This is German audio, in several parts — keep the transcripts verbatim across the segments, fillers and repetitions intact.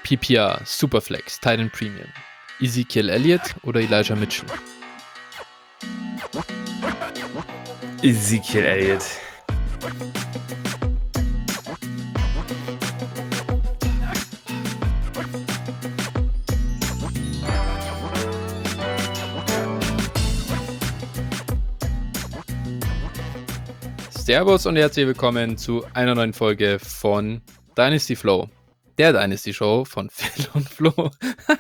P P R, Superflex, Titan Premium, Ezekiel Elliott oder Elijah Mitchell? Ezekiel Elliott. Servus und herzlich willkommen zu einer neuen Folge von Dynasty Flow, der Dynasty Show von Phil und Flo.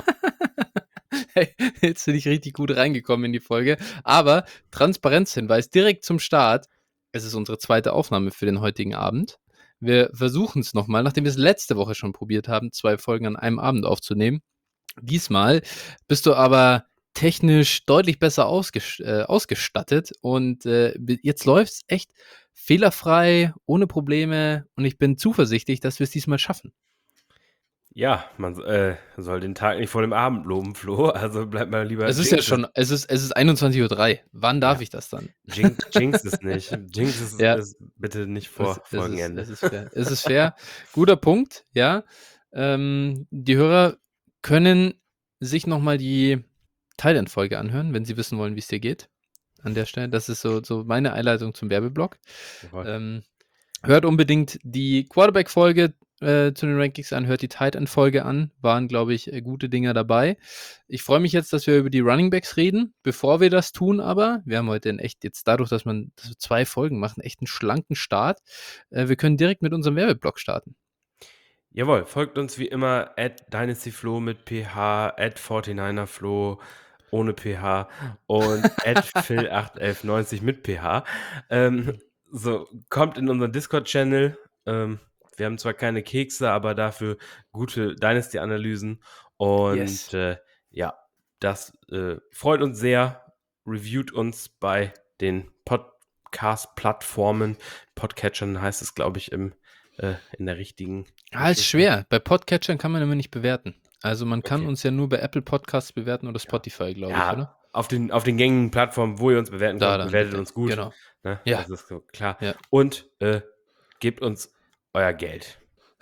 Hey, jetzt bin ich richtig gut reingekommen in die Folge, aber Transparenzhinweis direkt zum Start. Es ist unsere zweite Aufnahme für den heutigen Abend. Wir versuchen es nochmal, nachdem wir es letzte Woche schon probiert haben, zwei Folgen an einem Abend aufzunehmen. Diesmal bist du aber technisch deutlich besser ausges- äh, ausgestattet und äh, jetzt läuft es echt fehlerfrei, ohne Probleme und ich bin zuversichtlich, dass wir es diesmal schaffen. Ja, man äh, soll den Tag nicht vor dem Abend loben, Flo. Also bleibt mal lieber. Es ist ja schon, es ist, es ist einundzwanzig Uhr drei. Wann darf Ja. ich das dann? Jinx, Jinx es nicht. Jinx es, Ja. es bitte nicht vor Es, es, ist, Folgenende. es ist fair. Es ist fair. Guter Punkt, ja. Ähm, die Hörer können sich nochmal die Teilendfolge anhören, wenn sie wissen wollen, wie es dir geht. An der Stelle. Das ist so, so meine Einleitung zum Werbeblock. Ähm, hört unbedingt die Quarterback-Folge äh, zu den Rankings an, hört die Tight End-Folge an. Waren, glaube ich, äh, gute Dinger dabei. Ich freue mich jetzt, dass wir über die Runningbacks reden. Bevor wir das tun aber, wir haben heute in echt jetzt dadurch, dass man dass wir zwei Folgen machen, echt einen schlanken Start. Äh, wir können direkt mit unserem Werbeblock starten. Jawohl, folgt uns wie immer at DynastyFlo mit P H, at forty-niner-Flo ohne P H und at Phil acht elf neunzig mit P H. Ähm, so, kommt in unseren Discord-Channel. Ähm, wir haben zwar keine Kekse, aber dafür gute Dynasty-Analysen. Und Yes. äh, ja, das äh, freut uns sehr. Reviewt uns bei den Podcast-Plattformen. Podcatchern heißt es, glaube ich, im, äh, in der richtigen. Ah, ist schwer. Bei Podcatchern kann man immer nicht bewerten. Also man kann Okay. uns ja nur bei Apple Podcasts bewerten oder Spotify, glaube Ja, ich, oder? auf den, auf den gängigen Plattformen, wo ihr uns bewerten Da könnt, dann bewertet bitte. uns gut. Genau. Ne? Ja. Das ist so klar. Ja. Und äh, gebt uns euer Geld.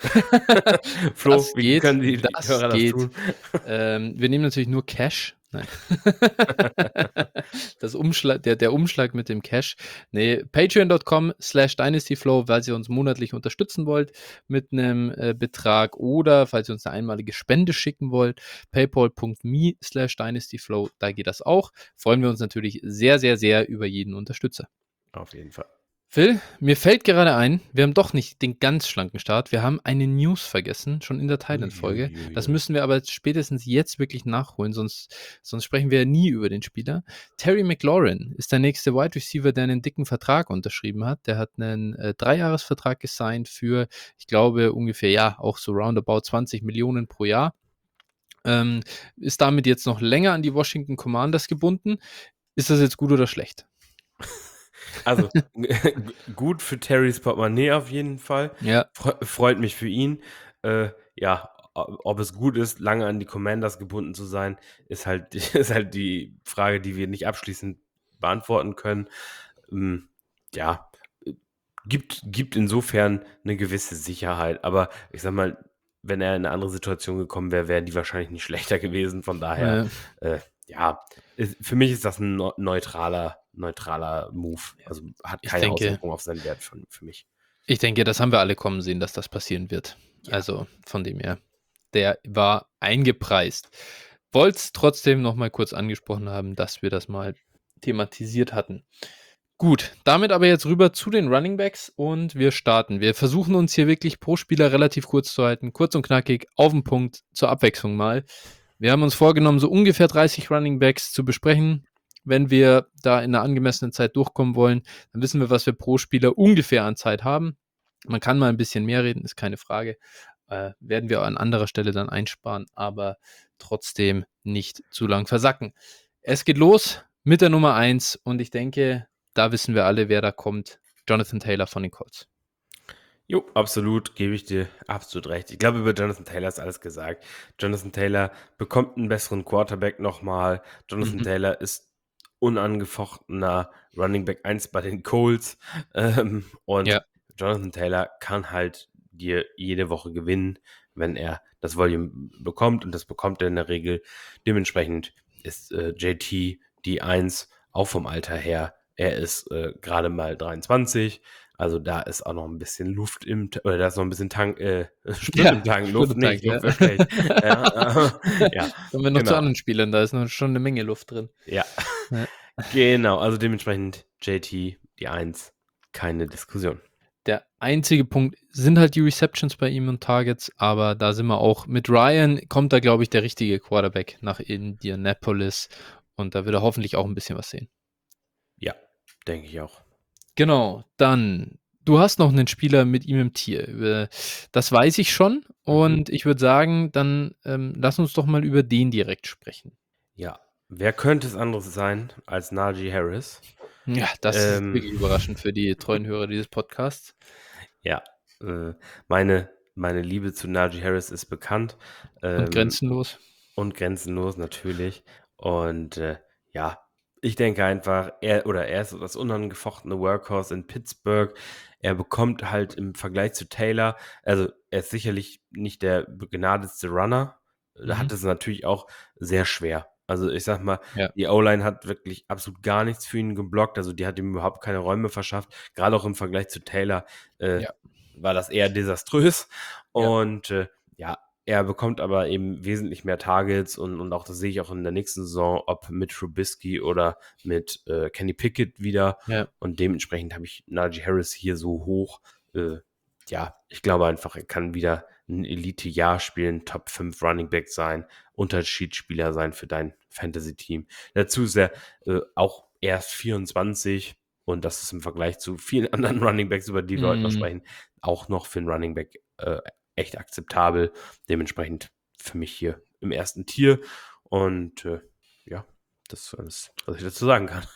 Flo, Das wie geht, können die, die das Hörer das geht. tun? Ähm, wir nehmen natürlich nur Cash. Nein. das Umschlag, der, der Umschlag mit dem Cash. Nee, patreon.com slash dynastyflow, falls ihr uns monatlich unterstützen wollt mit einem äh, Betrag oder falls ihr uns eine einmalige Spende schicken wollt, paypal.me slash dynastyflow, da geht das auch. Freuen wir uns natürlich sehr, sehr, sehr über jeden Unterstützer. Auf jeden Fall. Phil, mir fällt gerade ein, wir haben doch nicht den ganz schlanken Start. Wir haben eine News vergessen, schon in der Thailand-Folge. Das müssen wir aber spätestens jetzt wirklich nachholen, sonst, sonst sprechen wir ja nie über den Spieler. Terry McLaurin ist der nächste Wide Receiver, der einen dicken Vertrag unterschrieben hat. Der hat einen äh, Dreijahresvertrag gesigned für, ich glaube, ungefähr, ja, auch so roundabout zwanzig Millionen pro Jahr. Ähm, ist damit jetzt noch länger an die Washington Commanders gebunden. Ist das jetzt gut oder schlecht? Also, gut für Terrys Portemonnaie auf jeden Fall. Ja. Fre- freut mich für ihn. Äh, ja, ob es gut ist, lange an die Commanders gebunden zu sein, ist halt, ist halt die Frage, die wir nicht abschließend beantworten können. Ähm, ja, gibt, gibt insofern eine gewisse Sicherheit. Aber ich sag mal, wenn er in eine andere Situation gekommen wäre, wären die wahrscheinlich nicht schlechter gewesen. Von daher, Ja. äh, ja, ist, für mich ist das ein neutraler, neutraler Move. Also hat Ich keine denke- Auswirkung auf seinen Wert für, für mich. Ich denke, das haben wir alle kommen sehen, dass das passieren wird. Ja. Also von dem her, der war eingepreist. Wollte es trotzdem noch mal kurz angesprochen haben, dass wir das mal thematisiert hatten. Gut, damit aber jetzt rüber zu den Running Backs und wir starten. Wir versuchen uns hier wirklich pro Spieler relativ kurz zu halten, kurz und knackig, auf den Punkt, zur Abwechslung mal. Wir haben uns vorgenommen, so ungefähr dreißig Running Backs zu besprechen. Wenn wir da in einer angemessenen Zeit durchkommen wollen, dann wissen wir, was wir pro Spieler ungefähr an Zeit haben. Man kann mal ein bisschen mehr reden, ist keine Frage. Äh, werden wir an anderer Stelle dann einsparen, aber trotzdem nicht zu lang versacken. Es geht los mit der Nummer eins und ich denke, da wissen wir alle, wer da kommt. Jonathan Taylor von den Colts. Jo, absolut, gebe ich dir absolut recht. Ich glaube, über Jonathan Taylor ist alles gesagt. Jonathan Taylor bekommt einen besseren Quarterback nochmal. Jonathan Mhm. Taylor ist unangefochtener Running Back eins bei den Colts. Ähm, und Ja. Jonathan Taylor kann halt dir jede Woche gewinnen. wenn er das Volume bekommt, und das bekommt er in der Regel. Dementsprechend ist äh, J T die eins, auch vom Alter her. Er ist äh, gerade mal dreiundzwanzig, also da ist auch noch ein bisschen Luft im, T- oder da ist noch ein bisschen Tank, äh, Sprit im Tank, Luft Sprit im nicht, Tank, ja. Luft wäre schlecht. Ja, äh, ja, Kommen wir noch zu genau. anderen Spielern, da ist noch schon eine Menge Luft drin. Ja, Ja. genau, also dementsprechend J T die eins, keine Diskussion. Der einzige Punkt sind halt die Receptions bei ihm und Targets, aber da sind wir auch mit Ryan, kommt da, glaube ich, der richtige Quarterback nach Indianapolis und da wird er hoffentlich auch ein bisschen was sehen. Ja, denke ich auch. Genau, dann, du hast noch einen Spieler mit ihm im Tier. Über- Das weiß ich schon und ich würde sagen, dann ähm, lass uns doch mal über den direkt sprechen. Ja, wer könnte es anderes sein als Najee Harris? Ja, das ist Ähm, wirklich überraschend für die treuen Hörer dieses Podcasts. Ja, äh, meine, meine Liebe zu Najee Harris ist bekannt. Und Ähm, grenzenlos. und grenzenlos natürlich. Und äh, ja, ich denke einfach, er oder er ist das unangefochtene Workhorse in Pittsburgh. Er bekommt halt im Vergleich zu Taylor, also er ist sicherlich nicht der begnadetste Runner. Da hat Mhm. es natürlich auch sehr schwer. Also ich sag mal, Ja. die O-Line hat wirklich absolut gar nichts für ihn geblockt. Also die hat ihm überhaupt keine Räume verschafft. Gerade auch im Vergleich zu Taylor äh, Ja. war das eher desaströs. Ja. Und äh, ja, er bekommt aber eben wesentlich mehr Targets und, und auch das sehe ich auch in der nächsten Saison, ob mit Trubisky oder mit äh, Kenny Pickett wieder. Ja. Und dementsprechend habe ich Najee Harris hier so hoch. Äh, ja, ich glaube einfach, er kann wieder ein Elite-Jahr spielen, Top fünf Running Back sein, Unterschiedsspieler sein für dein Fantasy-Team. Dazu ist er äh, auch erst vierundzwanzig und das ist im Vergleich zu vielen anderen Running Backs, über die wir heute noch Mhm. sprechen, auch noch für einen Running Back äh, echt akzeptabel. Dementsprechend für mich hier im ersten Tier. Und äh, ja, das ist alles, was ich dazu sagen kann.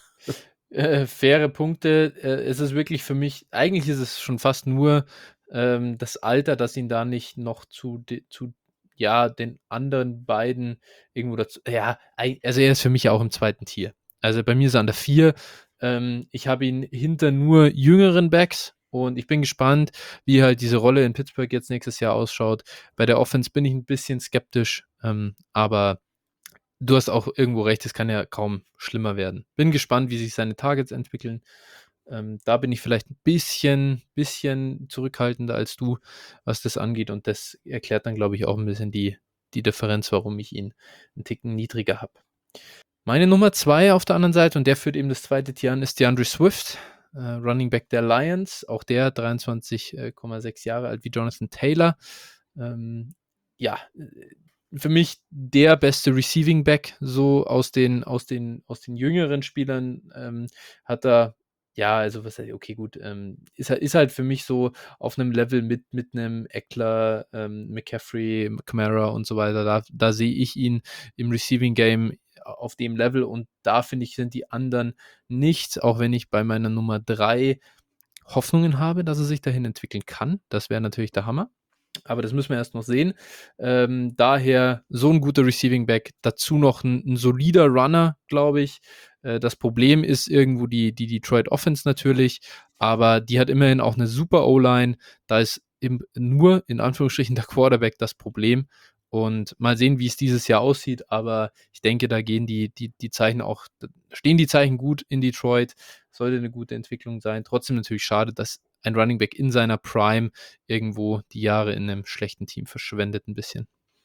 Äh, faire Punkte. Äh, es ist wirklich für mich, eigentlich ist es schon fast nur ähm, das Alter, das ihn da nicht noch zu, de, zu ja, den anderen beiden irgendwo dazu. Ja, ei- also er ist für mich auch im zweiten Tier. Also bei mir ist er an der vier. Ähm, ich habe ihn hinter nur jüngeren Backs und ich bin gespannt, wie halt diese Rolle in Pittsburgh jetzt nächstes Jahr ausschaut. Bei der Offense bin ich ein bisschen skeptisch, ähm, aber du hast auch irgendwo recht, es kann ja kaum schlimmer werden. Bin gespannt, wie sich seine Targets entwickeln. Ähm, da bin ich vielleicht ein bisschen, bisschen zurückhaltender als du, was das angeht. Und das erklärt dann, glaube ich, auch ein bisschen die, die Differenz, warum ich ihn einen Ticken niedriger habe. Meine Nummer zwei auf der anderen Seite, und der führt eben das zweite Tier an, ist DeAndre Swift, äh, Running Back der Lions. Auch der dreiundzwanzig Komma sechs Jahre alt wie Jonathan Taylor. Ähm, ja, für mich der beste Receiving Back so aus den, aus den, aus den jüngeren Spielern. Ähm, hat er, ja, also was, okay, gut, ähm, ist, ist halt für mich so auf einem Level mit, mit einem Eckler, ähm, McCaffrey, Camara und so weiter. Da, da sehe ich ihn im Receiving Game auf dem Level und da finde ich, sind die anderen nicht, auch wenn ich bei meiner Nummer drei Hoffnungen habe, dass er sich dahin entwickeln kann. Das wäre natürlich der Hammer. Aber das müssen wir erst noch sehen. Ähm, daher so ein guter Receiving Back, dazu noch ein, ein solider Runner, glaube ich. Äh, das Problem ist irgendwo die, die Detroit Offense natürlich, aber die hat immerhin auch eine super O-Line. Da ist im, nur in Anführungsstrichen der Quarterback das Problem. Und mal sehen, wie es dieses Jahr aussieht. Aber ich denke, da gehen die, die, die Zeichen auch, stehen die Zeichen gut in Detroit. Sollte eine gute Entwicklung sein. Trotzdem natürlich schade, dass ein Running Back in seiner Prime irgendwo die Jahre in einem schlechten Team verschwendet ein bisschen.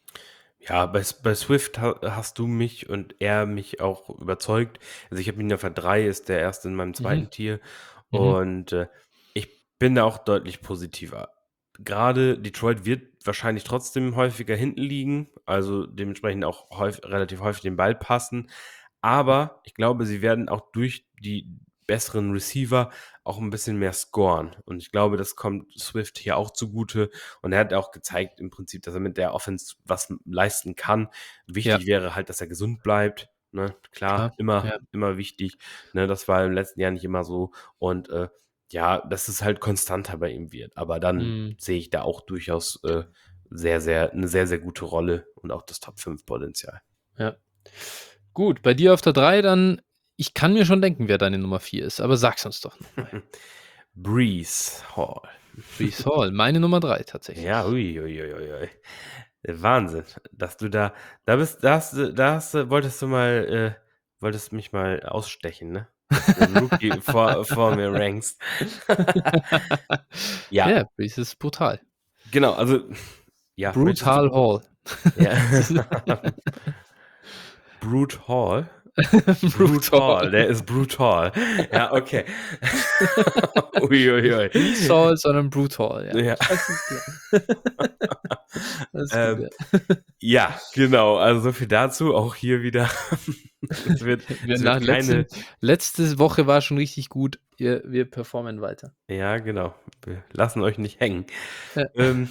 Ja, bei, bei Swift ha, hast du mich und er mich auch überzeugt. Also ich habe ihn auf der drei, ist der erste in meinem zweiten Mhm. Tier. Mhm. Und äh, ich bin da auch deutlich positiver. Gerade Detroit wird wahrscheinlich trotzdem häufiger hinten liegen, also dementsprechend auch häufig, relativ häufig den Ball passen. Aber ich glaube, sie werden auch durch die besseren Receiver auch ein bisschen mehr scoren. Und ich glaube, das kommt Swift hier auch zugute. Und er hat auch gezeigt im Prinzip, dass er mit der Offense was leisten kann. Wichtig Ja, wäre halt, dass er gesund bleibt. Ne? Klar, klar. immer, Ja. immer wichtig. Ne? Das war im letzten Jahr nicht immer so. Und äh, ja, dass es halt konstanter bei ihm wird. Aber dann Mhm. sehe ich da auch durchaus äh, sehr, sehr, eine sehr, sehr gute Rolle und auch das Top fünf Potenzial. Ja. Gut, bei dir auf der drei dann, ich kann mir schon denken, wer deine Nummer vier ist, aber sag's uns doch nochmal. Breeze Hall. Breece Hall, meine Nummer drei tatsächlich. Ja, ui, ui, ui, ui, ui. Wahnsinn, dass du da da bist da hast du da hast du wolltest du mal äh, wolltest mich mal ausstechen, ne? Dass du 'n Rookie vor vor mir rankst. Ja. Ja, Breece ist brutal. Genau, also ja, möchtest du Brutal Hall. ja. Brute Hall? Brute Brutal. Hall, der ist brutal. Ja, okay. Ui, ui, ui. Nicht Hall, sondern Brutal, ja. Ja. Das ist klar. Das ist gut, Ähm, ja. ja, genau, also so viel dazu. Auch hier wieder, es wird Wir es nach wird keine letzte letzte Woche war schon richtig gut. Wir wir performen weiter. Ja, genau. Wir lassen euch nicht hängen. Ja. Ähm,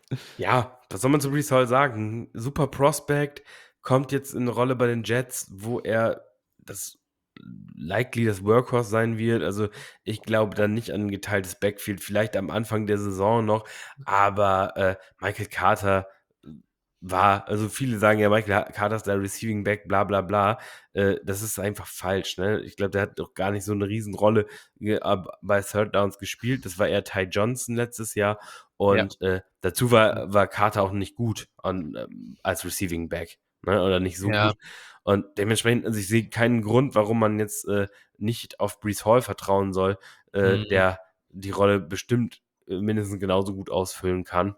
ja, was soll man zu Breece Hall sagen? Super Prospect, kommt jetzt in 'ne Rolle bei den Jets, wo er das likely das Workhorse sein wird. Also, ich glaube da nicht an 'n geteiltes Backfield, vielleicht am Anfang der Saison noch, aber, äh, Michael Carter war also viele sagen ja, Michael Ha Carter ist der Receiving Back, bla bla bla. Äh, das ist einfach falsch, ne? Ich glaube, der hat doch gar nicht so 'ne Riesenrolle ge ab bei Third Downs gespielt. Das war eher Ty Johnson letztes Jahr Ja. und, äh, dazu war war Carter auch nicht gut an ähm, als Receiving Back, ne, oder nicht so Ja. gut. Und dementsprechend also, ich sehe keinen Grund, warum man jetzt, äh, nicht auf Breece Hall vertrauen soll, äh, Mhm. der die Rolle bestimmt, äh, mindestens genauso gut ausfüllen kann.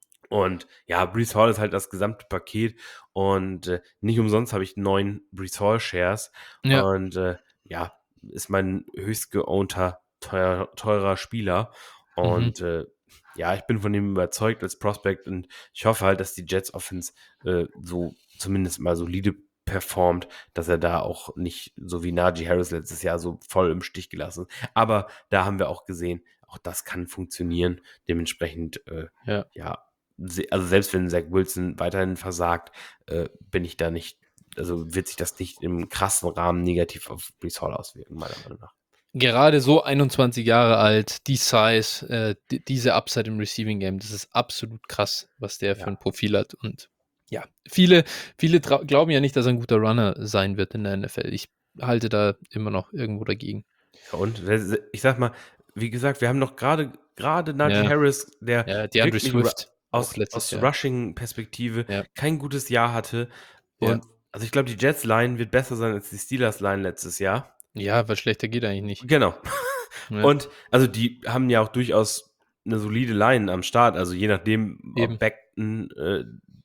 Und ja, Breece Hall ist halt das gesamte Paket und, äh, nicht umsonst habe ich neun Breece Hall Shares Ja. und, äh, ja, ist mein höchst geownter teuer teurer Spieler Mhm. und, äh, ja, ich bin von ihm überzeugt als Prospect und ich hoffe halt, dass die Jets Offense, äh, so zumindest mal solide performt, dass er da auch nicht so wie Najee Harris letztes Jahr so voll im Stich gelassen. Aber da haben wir auch gesehen, auch das kann funktionieren. Dementsprechend, äh, Ja. ja, se also, selbst wenn Zach Wilson weiterhin versagt, äh, bin ich da nicht also, wird sich das nicht im krassen Rahmen negativ auf Breece Hall auswirken, meiner Meinung nach. Gerade so einundzwanzig Jahre alt, die Size, äh, d diese Upside im Receiving Game, das ist absolut krass, was der für Ja. 'n Profil hat. Und ja, viele viele trau glauben ja nicht, dass er 'n guter Runner sein wird in der N F L. Ich halte da immer noch irgendwo dagegen. Ja und, we se ich sage mal, wie gesagt, wir haben doch grade grade Najee Ja. Harris, der Ja, DeAndre wirklich ru Swift auch aus letztes aus Jahr. Rushing-Perspektive Ja. kein gutes Jahr hatte. Ja. Und also, ich glaube, die Jets-Line wird besser sein als die Steelers-Line letztes Jahr. Ja, weil schlechter geht eigentlich nicht. Genau. Ja. Und also, die haben ja auch durchaus 'ne solide Line am Start, also, je nachdem, Eben. ob Becton, äh,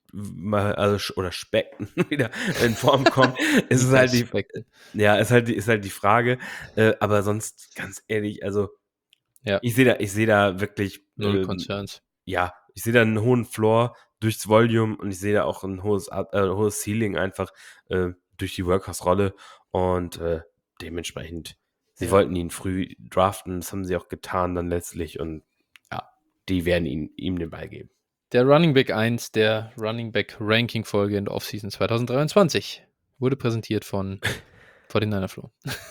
mal also, sch oder Speckton wieder in Form kommt, ist es halt die Becton. ja, ist halt die ist halt die Frage. Äh, aber sonst, ganz ehrlich, also, Ja. ich sehe da ich sehe da wirklich, Null ähm Concerns. ja, ich sehe da 'n hohen Floor durchs Volume und ich sehe da auch 'n hohes Up äh, hohes Ceiling einfach, äh, durch die Workhorse-Rolle und, äh, dementsprechend sie Ja. wollten ihn früh draften, das haben sie auch getan dann letztlich und ja, die werden ihn ihm den Ball geben. Der Running Back eins der Running Back Ranking-Folge in der Offseason zwanzig dreiundzwanzig wurde präsentiert von forty-niner Flo.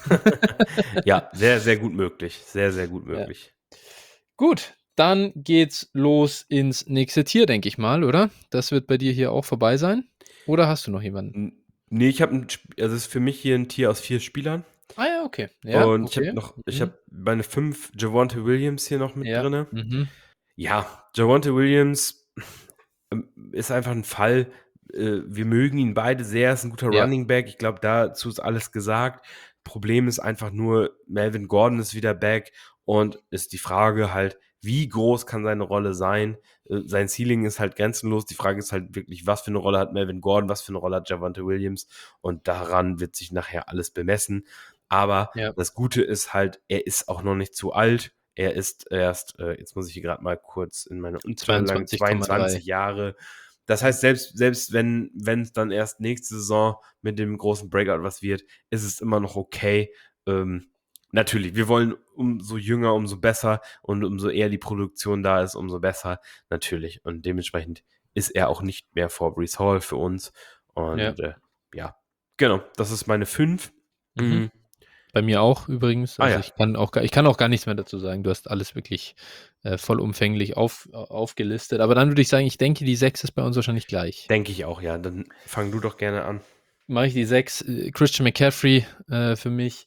Ja, sehr, sehr gut möglich. Sehr, sehr gut Ja. möglich. Gut, dann geht's los ins nächste Tier, denke ich mal, oder? Das wird bei dir hier auch vorbei sein? Oder hast du noch jemanden? N ne, ich habe 'n Sp also, es ist für mich hier 'n Tier aus vier Spielern. Ah ja, okay. Ja, Und ich okay. habe noch ich Mhm. habe meine fünf Javonte Williams hier noch mit Ja. drinne. Mhm. Ja, Javonte Williams, ähm, ist einfach 'n Fall. Äh, wir mögen ihn beide sehr, ist 'n guter Ja. Running Back. Ich glaube, dazu ist alles gesagt. Problem ist einfach nur, Melvin Gordon ist wieder back und ist die Frage halt, wie groß kann seine Rolle sein? Äh, sein Ceiling ist halt grenzenlos. Die Frage ist halt wirklich, was für 'ne Rolle hat Melvin Gordon, was für 'ne Rolle hat Javonte Williams? Und daran wird sich nachher alles bemessen. Aber Ja. das Gute ist halt, er ist auch noch nicht zu alt. Er ist erst, äh jetzt muss ich hier grad mal kurz in meine Unterlagen zweiundzwanzig Komma drei. zweiundzwanzig Jahre. Das heißt, selbst selbst wenn wenn's dann erst nächste Saison mit dem großen Breakout was wird, ist es immer noch okay. Ähm, natürlich, wir wollen umso jünger, umso besser und umso eher die Produktion da ist, umso besser, natürlich. Und dementsprechend ist er auch nicht mehr vor Breece Hall für uns. Und, Ja. äh, ja, genau, das ist meine fünf. Mhm. Mhm. Bei mir auch übrigens. Ah Also, ja. ich kann auch gar ich kann auch gar nichts mehr dazu sagen. Du hast alles wirklich, äh, vollumfänglich auf a aufgelistet. Aber dann würde ich sagen, ich denke, die sechs ist bei uns wahrscheinlich gleich. Denke ich auch, ja. Dann fang du doch gerne an. Mache ich die sechs. Äh, Christian McCaffrey, äh, für mich.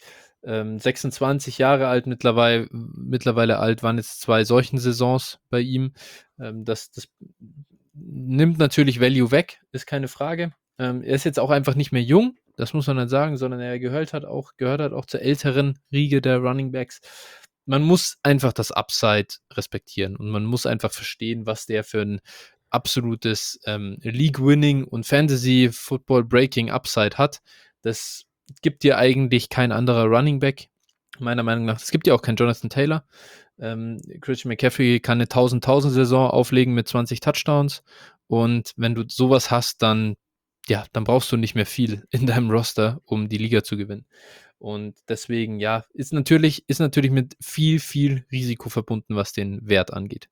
Ähm, sechsundzwanzig Jahre alt, mittlerweile, mittlerweile alt, waren jetzt zwei solchen Saisons bei ihm. Ähm, das, das nimmt natürlich Value weg, ist keine Frage. Ähm, er ist jetzt auch einfach nicht mehr jung, das muss man dann sagen, sondern er gehört hat auch, gehört hat auch zur älteren Riege der Running Backs. Man muss einfach das Upside respektieren und man muss einfach verstehen, was der für ein absolutes ähm, League-Winning und Fantasy-Football-Breaking-Upside hat. Das gibt dir eigentlich kein anderer Running Back, meiner Meinung nach. Es gibt ja auch keinen Jonathan Taylor. Ähm, Christian McCaffrey kann eine tausend-tausend-Saison auflegen mit zwanzig Touchdowns und wenn du sowas hast, dann ja, dann brauchst du nicht mehr viel in deinem Roster, um die Liga zu gewinnen. Und deswegen, ja, ist natürlich, ist natürlich mit viel, viel Risiko verbunden, was den Wert angeht.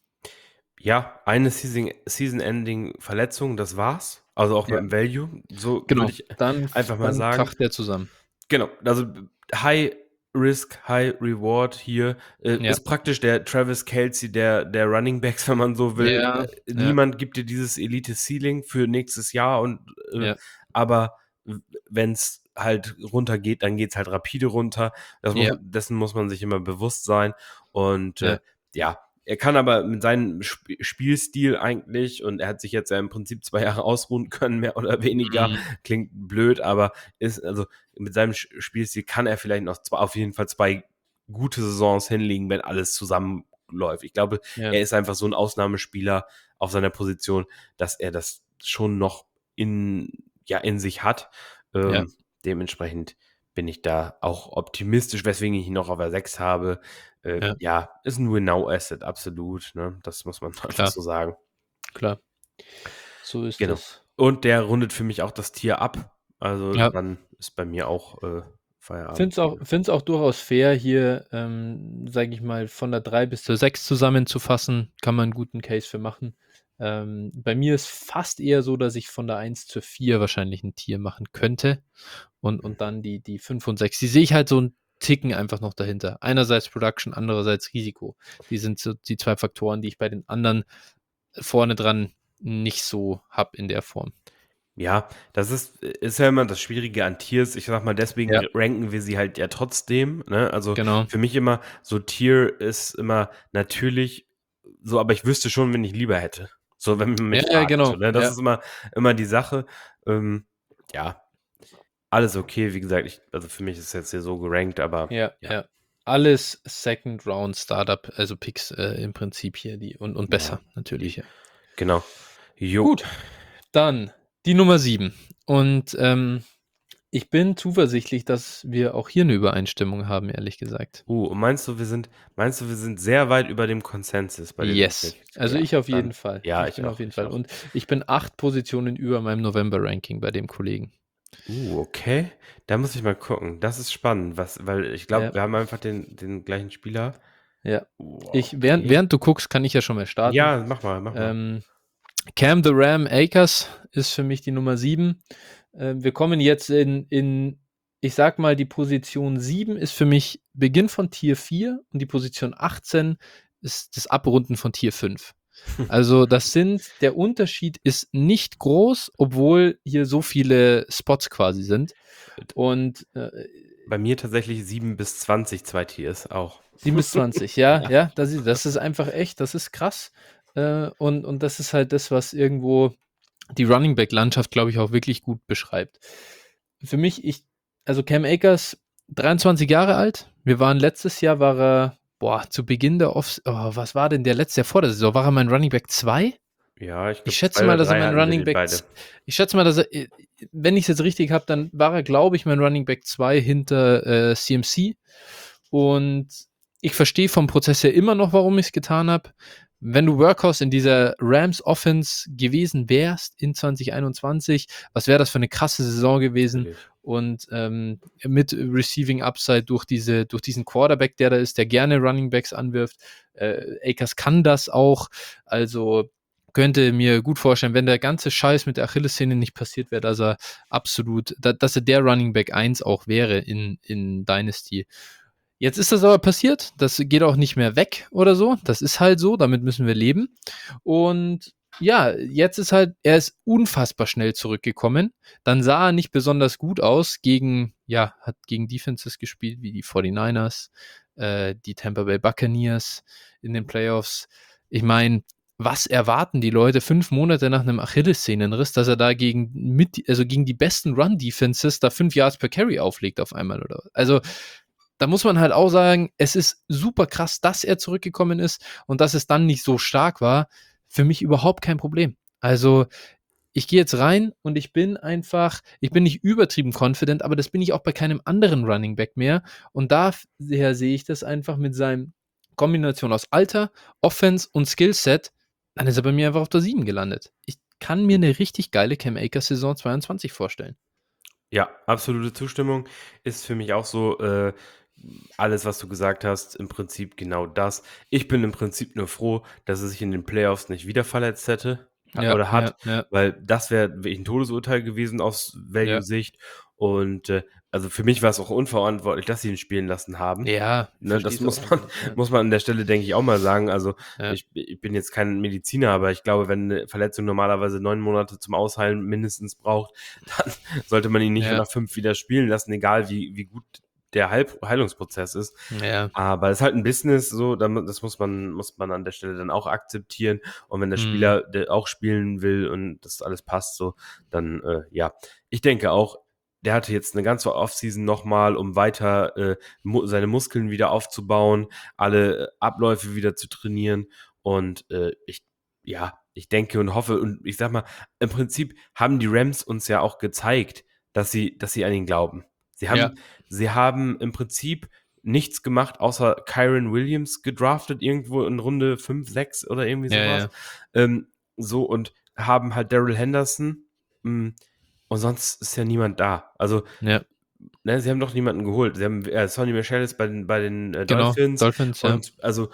Ja, eine Season, Season-Ending-Verletzung, das war's. Also auch Ja. mit dem Value. So Genau, würde ich dann, einfach mal dann sagen. kracht der zusammen. Genau, also High Risk, High Reward hier äh, Ja. ist praktisch der Travis Kelce der, der Running Backs, wenn man so will. Ja, Äh, ja. Niemand gibt dir dieses Elite-Ceiling für nächstes Jahr, und äh, Ja. aber wenn es halt runtergeht, dann geht es halt rapide runter. Das muss, Ja. Dessen muss man sich immer bewusst sein. Und Ja. äh, ja, er kann aber mit seinem Sp- Spielstil eigentlich, und er hat sich jetzt ja im Prinzip zwei Jahre ausruhen können, mehr oder weniger, Mhm. klingt blöd, aber ist, also mit seinem Sch- Spielstil kann er vielleicht noch zwei, auf jeden Fall zwei gute Saisons hinlegen, wenn alles zusammenläuft. Ich glaube, Ja. er ist einfach so ein Ausnahmespieler auf seiner Position, dass er das schon noch in, ja, in sich hat. Ähm, Ja. Dementsprechend bin ich da auch optimistisch, weswegen ich ihn noch auf der sechs habe. Äh, Ja. ja, ist ein Win-Now-Asset, absolut. Ne? Das muss man einfach Klar. so sagen. Klar. So ist Genau. es. Und der rundet für mich auch das Tier ab. Also Ja. dann ist bei mir auch äh, Feierabend. Finde es auch, find's auch durchaus fair, hier, ähm, sage ich mal, von der drei bis zur sechs zusammenzufassen. Kann man einen guten Case für machen. Ähm, bei mir ist fast eher so, dass ich von der eins zur vier wahrscheinlich ein Tier machen könnte. Und, und dann die, die fünf und sechs. Die sehe ich halt so einen Ticken einfach noch dahinter. Einerseits Production, andererseits Risiko. Die sind so die zwei Faktoren, die ich bei den anderen vorne dran nicht so habe in der Form. Ja, das ist, ist ja immer das Schwierige an Tiers. Ich sag mal, deswegen Ja. ranken wir sie halt ja trotzdem. Ne? Also Genau. für mich immer, so Tier ist immer natürlich so, aber ich wüsste schon, wenn ich lieber hätte. So, wenn man mich Ja, ja, fragt. genau. So, ne? Das Ja. ist immer, immer die Sache. Ähm, ja, alles okay. Wie gesagt, ich, also für mich ist es jetzt hier so gerankt, aber Ja, ja. ja. Alles Second Round Startup, also Picks äh, im Prinzip hier, die und, und besser Ja, natürlich. die- Ja. Genau. Jo. Gut, dann die Nummer sieben. Und ähm, ich bin zuversichtlich, dass wir auch hier eine Übereinstimmung haben, ehrlich gesagt. Uh, und meinst du, wir sind, meinst du, wir sind sehr weit über dem Konsensus bei diesem Yes. Pick? Also Ja, ich auf dann- jeden Fall. Ja, ich, ich bin auch, auf jeden ich Fall. auch. Und ich bin acht Positionen über meinem November-Ranking bei dem Kollegen. Uh, okay. Da muss ich mal gucken. Das ist spannend, was, weil ich glaube, Ja. wir haben einfach den, den gleichen Spieler. Ja. Uh, Ich, während, okay. während du guckst, kann ich ja schon mal starten. Ja, mach mal, mach mal. Ähm, Cam the Ram Akers ist für mich die Nummer sieben. Ähm, wir kommen jetzt in, in, ich sag mal, die Position sieben ist für mich Beginn von Tier vier und die Position achtzehn ist das Abrunden von Tier fünf. Also das sind, der Unterschied ist nicht groß, obwohl hier so viele Spots quasi sind. Und äh, Bei mir tatsächlich sieben bis zwanzig zwei Tiers auch. sieben bis zwanzig, ja, ja, das ist, das ist einfach echt, das ist krass. Äh, und, und das ist halt das, was irgendwo die Running Back-Landschaft, glaube ich, auch wirklich gut beschreibt. Für mich, ich, also Cam Akers, dreiundzwanzig Jahre alt. Wir waren letztes Jahr, war er, boah, zu Beginn der Off, oh, was war denn der letzte Jahr vor der Saison? War er mein Running Back zwei? Ja, ich, glaub, Ich schätze zwei mal, oder dass er drei mein hatten wir Running die Back, beide. ich schätze mal, dass er, wenn ich es jetzt richtig habe, dann war er, glaube ich, mein Running Back zwei hinter äh, C M C. Und ich verstehe vom Prozess her immer noch, warum ich es getan habe. Wenn du Workhorse in dieser Rams Offense gewesen wärst in zwanzig einundzwanzig, was wäre das für eine krasse Saison gewesen? Natürlich. Und ähm, mit Receiving Upside durch, diese, durch diesen Quarterback, der da ist, der gerne Running Backs anwirft. Äh, Akers kann das auch. Also könnte mir gut vorstellen, wenn der ganze Scheiß mit der Achillessehne nicht passiert wäre, dass er absolut, da, dass er der Running Back eins auch wäre in, in Dynasty. Jetzt ist das aber passiert, das geht auch nicht mehr weg oder so, das ist halt so, damit müssen wir leben. Und Ja, jetzt ist halt er ist unfassbar schnell zurückgekommen. Dann sah er nicht besonders gut aus gegen ja, hat gegen Defenses gespielt wie die forty-niners, äh, die Tampa Bay Buccaneers in den Playoffs. Ich meine, was erwarten die Leute fünf Monate nach einem Achillessehnenriss, dass er da gegen mit also gegen die besten Run-Defenses da fünf Yards per Carry auflegt auf einmal oder was? Also, da muss man halt auch sagen, es ist super krass, dass er zurückgekommen ist und dass es dann nicht so stark war. Für mich überhaupt kein Problem. Also, ich gehe jetzt rein und ich bin einfach ich bin nicht übertrieben confident, aber das bin ich auch bei keinem anderen Running Back mehr. Und daher sehe ich das einfach mit seinem Kombination aus Alter, Offense und Skillset, dann ist er bei mir einfach auf der sieben gelandet. Ich kann mir eine richtig geile Cam Akers Saison zweiundzwanzig vorstellen. Ja, absolute Zustimmung. Ist für mich auch so, äh, alles, was du gesagt hast, im Prinzip genau das. Ich bin im Prinzip nur froh, dass er sich in den Playoffs nicht wieder verletzt hätte ha Ja, oder ja, hat, ja, weil das wäre wirklich ein Todesurteil gewesen aus ja. Value-Sicht. Und, äh, also, für mich war es auch unverantwortlich, dass sie ihn spielen lassen haben. Ja, ich Ne, verstehe das es auch muss man einfach nicht, ja. muss man an der Stelle, denke ich, auch mal sagen. Also, Ja, ich ich bin jetzt kein Mediziner, aber ich glaube, wenn eine Verletzung normalerweise neun Monate zum Ausheilen mindestens braucht, dann sollte man ihn nicht ja, nach fünf wieder spielen lassen, egal wie wie gut der Heil Heilungsprozess ist. ja. Aber es ist halt ein Business so, da das muss man muss man an der Stelle dann auch akzeptieren. Und wenn der Mhm. Spieler der auch spielen will und das alles passt so, dann, äh, ja. Ich denke auch, der hatte jetzt eine ganze Offseason noch mal, um weiter, äh, mu seine Muskeln wieder aufzubauen, alle, äh, Abläufe wieder zu trainieren. Und, äh, ich ja, ich denke und hoffe und ich sage mal, im Prinzip haben die Rams uns ja auch gezeigt, dass sie dass sie an ihn glauben. Sie Ja, haben sie haben im Prinzip nichts gemacht, außer Kyren Williams gedraftet, irgendwo in Runde fünf, sechs oder irgendwie ja, sowas. ja, Ähm, so und haben halt Darrell Henderson, hm, und sonst ist ja niemand da. Also, ja, ne, sie haben doch niemanden geholt. Sie haben äh, Sonny Michel ist bei den bei den, äh, genau. Dolphins Dolphins, ja. und also,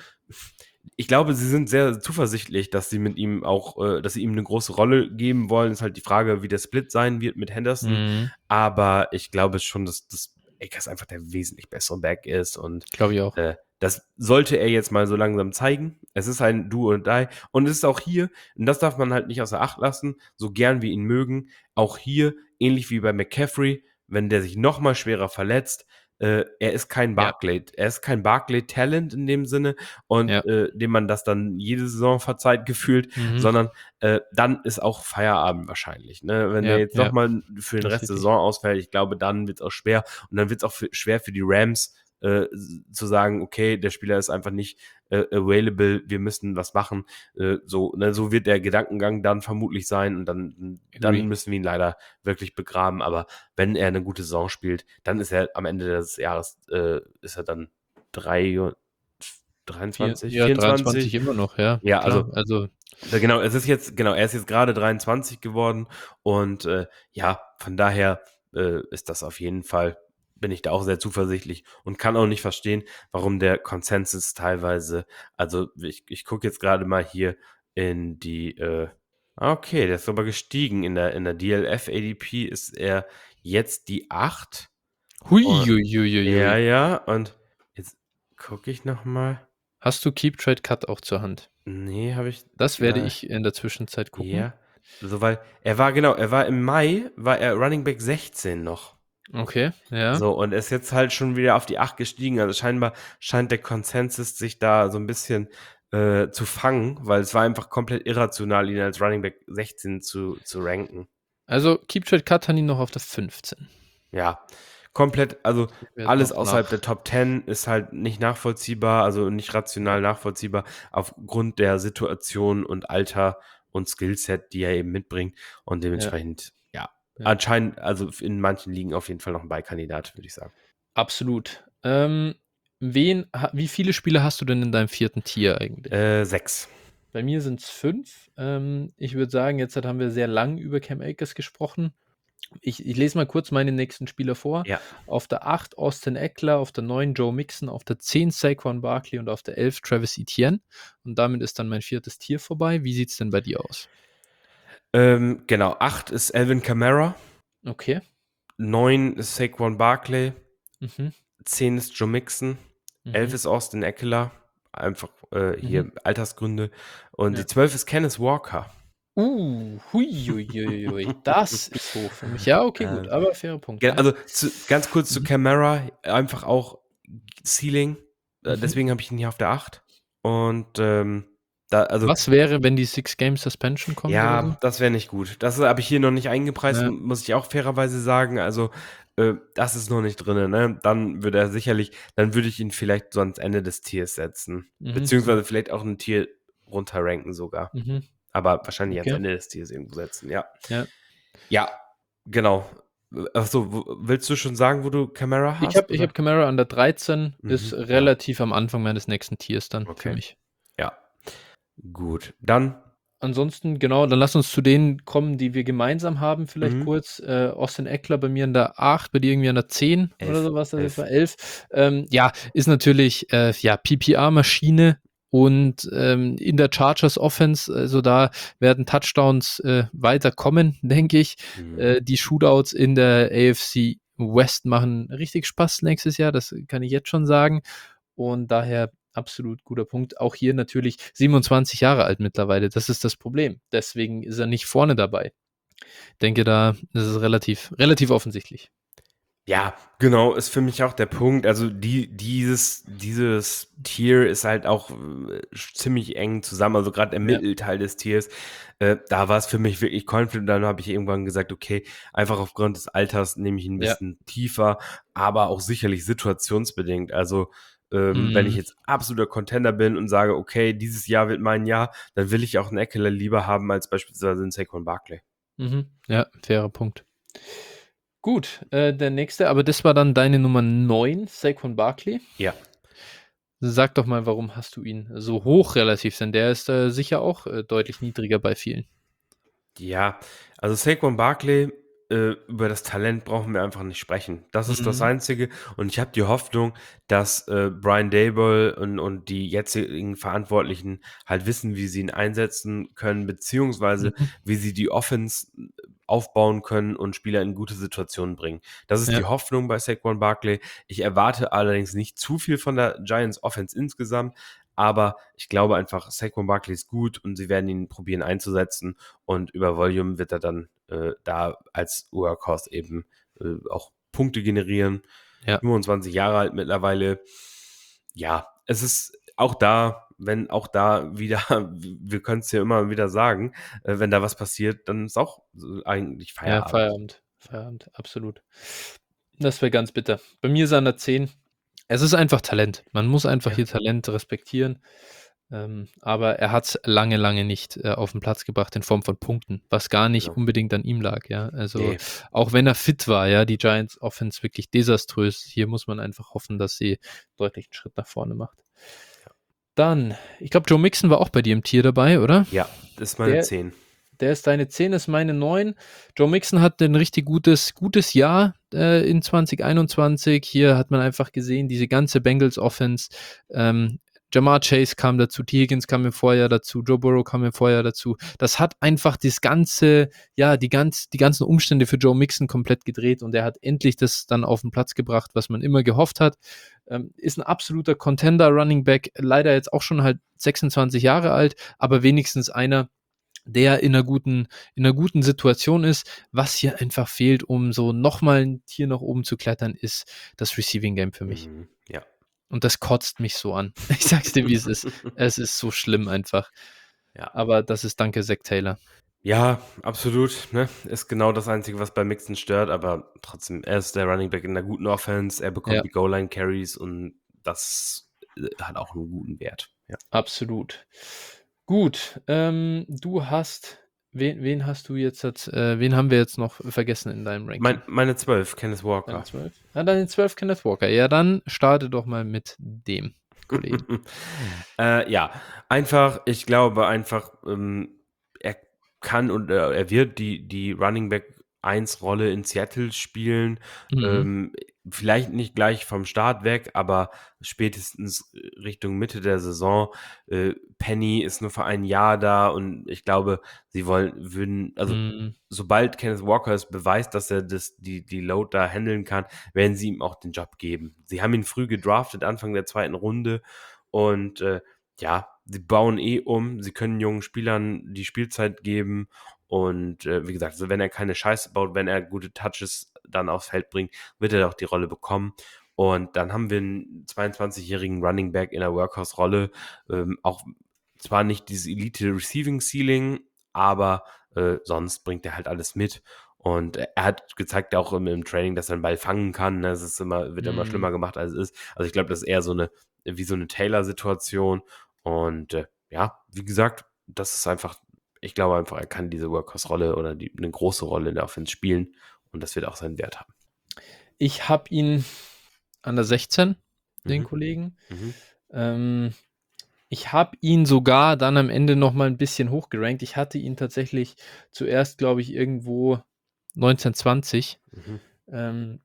ich glaube, sie sind sehr zuversichtlich, dass sie mit ihm auch äh, dass sie ihm 'ne große Rolle geben wollen. Ist halt die Frage, wie der Split sein wird mit Henderson, Mhm. aber ich glaube schon, dass dass Akers einfach der wesentlich bessere Back ist und, Glaube ich auch. äh, das sollte er jetzt mal so langsam zeigen. Es ist ein Do or Die und es ist auch hier und das darf man halt nicht außer Acht lassen, so gern wir ihn mögen, auch hier, ähnlich wie bei McCaffrey, wenn der sich noch mal schwerer verletzt, äh, er ist kein Ja, Barkley er ist kein Barkley-Talent in dem Sinne und, ja. äh, dem man das dann jede Saison verzeiht gefühlt, Mhm. sondern, äh, dann ist auch Feierabend wahrscheinlich, ne? Wenn der Ja, jetzt noch ja, mal für den das ist Rest der richtig. Saison ausfällt, ich glaube, dann wird's auch schwer und dann wird's auch für schwer für die Rams, äh, s zu sagen: „Okay, der Spieler ist einfach nicht, äh, available, wir müssen was machen." Äh, so, ne, so wird der Gedankengang dann vermutlich sein und dann dann Agree. müssen wir ihn leider wirklich begraben. Aber wenn er eine gute Saison spielt, dann ist er am Ende des Jahres, äh, ist er dann drei Vier dreiundzwanzig, ja, dreiundzwanzig vierundzwanzig? immer noch, ja, Ja, also, klar. Also, äh, genau, es ist jetzt genau, er ist jetzt gerade dreiundzwanzig geworden und, äh, ja, von daher, äh, ist das auf jeden Fall bin ich da auch sehr zuversichtlich und kann auch nicht verstehen, warum der Consensus teilweise also, ich ich gucke jetzt gerade mal hier in die, äh ah, okay, der ist aber gestiegen. In der in der D L F A D P ist er jetzt die acht. hui, Und hui, hui, hui, ja, hui. ja, und jetzt gucke ich noch mal. Hast du Keep Trade Cut auch zur Hand? Ne, habe ich Das werde na ich in der Zwischenzeit gucken. ja. Also, weil er war genau, er war im Mai war er Running Back sechzehn noch. Okay, ja. So, und ist jetzt halt schon wieder auf die acht gestiegen. Also, scheinbar scheint der Consensus sich da so 'n bisschen, äh, zu fangen, weil es war einfach komplett irrational, ihn als Running Back sechzehn zu zu ranken. Also, Keep Trade Cut hat ihn noch auf der fünfzehn. Ja, komplett also, Ich werde alles noch außerhalb der nach Top zehn ist halt nicht nachvollziehbar, also, nicht ja, rational nachvollziehbar aufgrund der Situation und Alter und Skillset, die er eben mitbringt und ja, dementsprechend, ja, ja. anscheinend also, in manchen Ligen auf jeden Fall noch 'n Beikandidat, würde ich sagen. Absolut. Ähm, wen ha wie viele Spieler hast du denn in deinem vierten Tier eigentlich? Äh, sechs. Bei mir sind's fünf. Ähm, ich würde sagen, jetzt haben wir sehr lang über Cam Akers gesprochen. Ich ich lese mal kurz meine nächsten Spieler vor. Ja. Auf der acht Austin Eckler, auf der neun Joe Mixon, auf der zehn Saquon Barkley und auf der elf Travis Etienne. Und damit ist dann mein viertes Tier vorbei. Wie sieht's denn bei dir aus? Ähm, genau, acht ist Alvin Kamara, Okay. neun ist Saquon Barkley, Mhm. zehn ist Joe Mixon, elf Mhm. ist Austin Ekeler, einfach, äh, Mhm. hier Altersgründe und die Ja. zwölf ist Kenneth Walker. Uh, hui, hui, hui, hui. Das ist hoch für mich. Ja, okay, gut, Ähm, aber fairer Punkt, ja, ja. also zu, ganz kurz zu Mhm. Camara, einfach auch Ceiling. Äh, Mhm. deswegen habe ich ihn hier auf der acht. Und ähm, da, also, Was wäre, wenn die Six-Game-Suspension kommt oder so? ja, das wäre nicht gut. Das habe ich hier noch nicht eingepreist, Ja. muss ich auch fairerweise sagen. Also, äh, das ist noch nicht drin, ne? Dann würde er sicherlich, dann würde ich ihn vielleicht so ans Ende des Tiers setzen. Mhm. Beziehungsweise vielleicht auch ein Tier runterranken sogar. Mhm. Aber wahrscheinlich ans Okay. Ende des Tiers irgendwo setzen, ja. Ja. Ja, genau. Achso, wo, willst du schon sagen, wo du Camara Ich hast? habe ich Oder? habe Camara an der dreizehn, ist Mhm, ja, relativ am Anfang meines nächsten Tiers dann für okay. mich. Ja, gut. Dann. Ansonsten, genau, dann lass uns zu denen kommen, die wir gemeinsam haben, vielleicht Mhm. kurz. Äh, Austin Eckler bei mir an der acht, bei dir irgendwie an der zehn oder Elf. so was das jetzt Elf. war, elf. Ähm, ja, ist natürlich, äh, ja, P P R-Maschine und ähm, in der Chargers Offense, also da werden Touchdowns äh, weiter kommen, denke ich. Mhm. Äh, die Shootouts in der A F C West machen richtig Spaß nächstes Jahr, das kann ich jetzt schon sagen. Und daher absolut guter Punkt. Auch hier natürlich siebenundzwanzig Jahre alt mittlerweile. Das ist das Problem. Deswegen ist er nicht vorne dabei. Ich denke, da ist es relativ, relativ offensichtlich. Ja, genau, ist für mich auch der Punkt. Also die, dieses, dieses Tier ist halt auch äh, ziemlich eng zusammen. Also gerade der Ja. Mittelteil des Tiers, äh, da war es für mich wirklich confident. Dann habe ich irgendwann gesagt, okay, einfach aufgrund des Alters nehme ich ihn ein Ja. bisschen tiefer, aber auch sicherlich situationsbedingt. Also ähm, wenn ich Mhm. jetzt absoluter Contender bin und sage, okay, dieses Jahr wird mein Jahr, dann will ich auch einen Eckler lieber haben als beispielsweise einen Saquon Barkley. Mhm. Ja, fairer Punkt. Gut, äh, der nächste, aber das war dann deine Nummer neun, Saquon Barkley. Ja. Sag doch mal, warum hast du ihn so hoch relativ? Denn der ist äh, sicher auch äh, deutlich niedriger bei vielen. Ja, also Saquon Barkley, äh, über das Talent brauchen wir einfach nicht sprechen. Das ist das Mhm. Einzige. Und ich habe die Hoffnung, dass äh, Brian Daboll und, und die jetzigen Verantwortlichen halt wissen, wie sie ihn einsetzen können, beziehungsweise Mhm. wie sie die Offense aufbauen können und Spieler in gute Situationen bringen. Das ist Ja. die Hoffnung bei Saquon Barkley. Ich erwarte allerdings nicht zu viel von der Giants Offense insgesamt, aber ich glaube einfach, Saquon Barkley ist gut und sie werden ihn probieren einzusetzen und über Volume wird er dann äh, da als Workhorse eben äh, auch Punkte generieren. Ja. fünfundzwanzig Jahre alt mittlerweile. Ja, es ist auch da, wenn auch da wieder, wir können es ja immer wieder sagen, äh, wenn da was passiert, dann ist auch äh, eigentlich Ja, Feierabend. Feierabend. Feierabend, absolut. Das wäre ganz bitter. Bei mir ist er an der zehn. Es ist einfach Talent. Man muss einfach Ja. hier Talent respektieren. Ähm, aber er hat es lange, lange nicht äh, auf den Platz gebracht in Form von Punkten, was gar nicht Genau. unbedingt an ihm lag, ja. Also Nee. auch wenn er fit war, ja, die Giants Offense wirklich desaströs. Hier muss man einfach hoffen, dass sie deutlich einen Schritt nach vorne macht. Ja. Dann, ich glaube, Joe Mixon war auch bei dir im Tier dabei, oder? Ja, das ist meine Der, zehn. der ist deine zehn, ist meine neun. Joe Mixon hat ein richtig gutes, gutes Jahr äh, in zwanzig einundzwanzig. Hier hat man einfach gesehen, diese ganze Bengals Offense. Ähm, Jamar Chase kam dazu, T. Higgins kam im Vorjahr dazu, Joe Burrow kam im Vorjahr dazu. Das hat einfach das ganze, ja, die, ganz, die ganzen Umstände für Joe Mixon komplett gedreht und er hat endlich das dann auf den Platz gebracht, was man immer gehofft hat. Ähm, ist ein absoluter Contender Running Back, leider jetzt auch schon halt sechsundzwanzig Jahre alt, aber wenigstens einer, der in einer guten, in einer guten Situation ist. Was hier einfach fehlt, um so nochmal ein Tier nach oben zu klettern, ist das Receiving Game für mich. Mhm. Ja. Und das kotzt mich so an. Ich sag's dir, wie es ist. Es ist so schlimm einfach. Ja. Aber das ist danke Zach Taylor. Ja, absolut. Ne? Ist genau das Einzige, was bei Mixon stört, aber trotzdem, er ist der Running Back in einer guten Offense, er bekommt Ja. die Goal-Line-Carries und das äh, hat auch einen guten Wert. Ja. Absolut. Gut, ähm, du hast, wen, wen hast du jetzt, äh, wen haben wir jetzt noch vergessen in deinem Ranking? Mein, meine zwölf, Kenneth Walker. Deine zwölf? Ja, deine zwölf Kenneth Walker. Ja, dann starte doch mal mit dem Kollegen. äh, ja, einfach, ich glaube einfach, ähm, er kann und äh, er wird die, die Running Back eins Rolle in Seattle spielen. Mhm. Ähm, vielleicht nicht gleich vom Start weg, aber spätestens Richtung Mitte der Saison. Äh, Penny ist nur für ein Jahr da und ich glaube, sie wollen, würden, also Mhm. sobald Kenneth Walker es beweist, dass er das, die, die Load da handeln kann, werden sie ihm auch den Job geben. Sie haben ihn früh gedraftet, Anfang der zweiten Runde und äh, ja, sie bauen eh um, sie können jungen Spielern die Spielzeit geben und äh, wie gesagt, also wenn er keine Scheiße baut, wenn er gute Touches dann aufs Feld bringt, wird er auch die Rolle bekommen. Und dann haben wir einen zweiundzwanzigjährigen Running Back in der Workhorse-Rolle, ähm, auch zwar nicht dieses Elite-Receiving-Ceiling, aber äh, sonst bringt er halt alles mit. Und er hat gezeigt auch im, im Training, dass er den Ball fangen kann. Ne? Das ist immer, wird immer Mhm. schlimmer gemacht, als es ist. Also ich glaube, das ist eher so eine, wie so eine Taylor-Situation. Und äh, ja, wie gesagt, das ist einfach, ich glaube einfach, er kann diese Workhorse-Rolle oder die, eine große Rolle in der Offense spielen. Und das wird auch seinen Wert haben. Ich habe ihn an der sechzehn, den Mhm. Kollegen. Mhm. Ähm, ich habe ihn sogar dann am Ende noch mal ein bisschen hochgerankt. Ich hatte ihn tatsächlich zuerst, glaube ich, irgendwo neunzehn, zwanzig. Mhm. Ähm,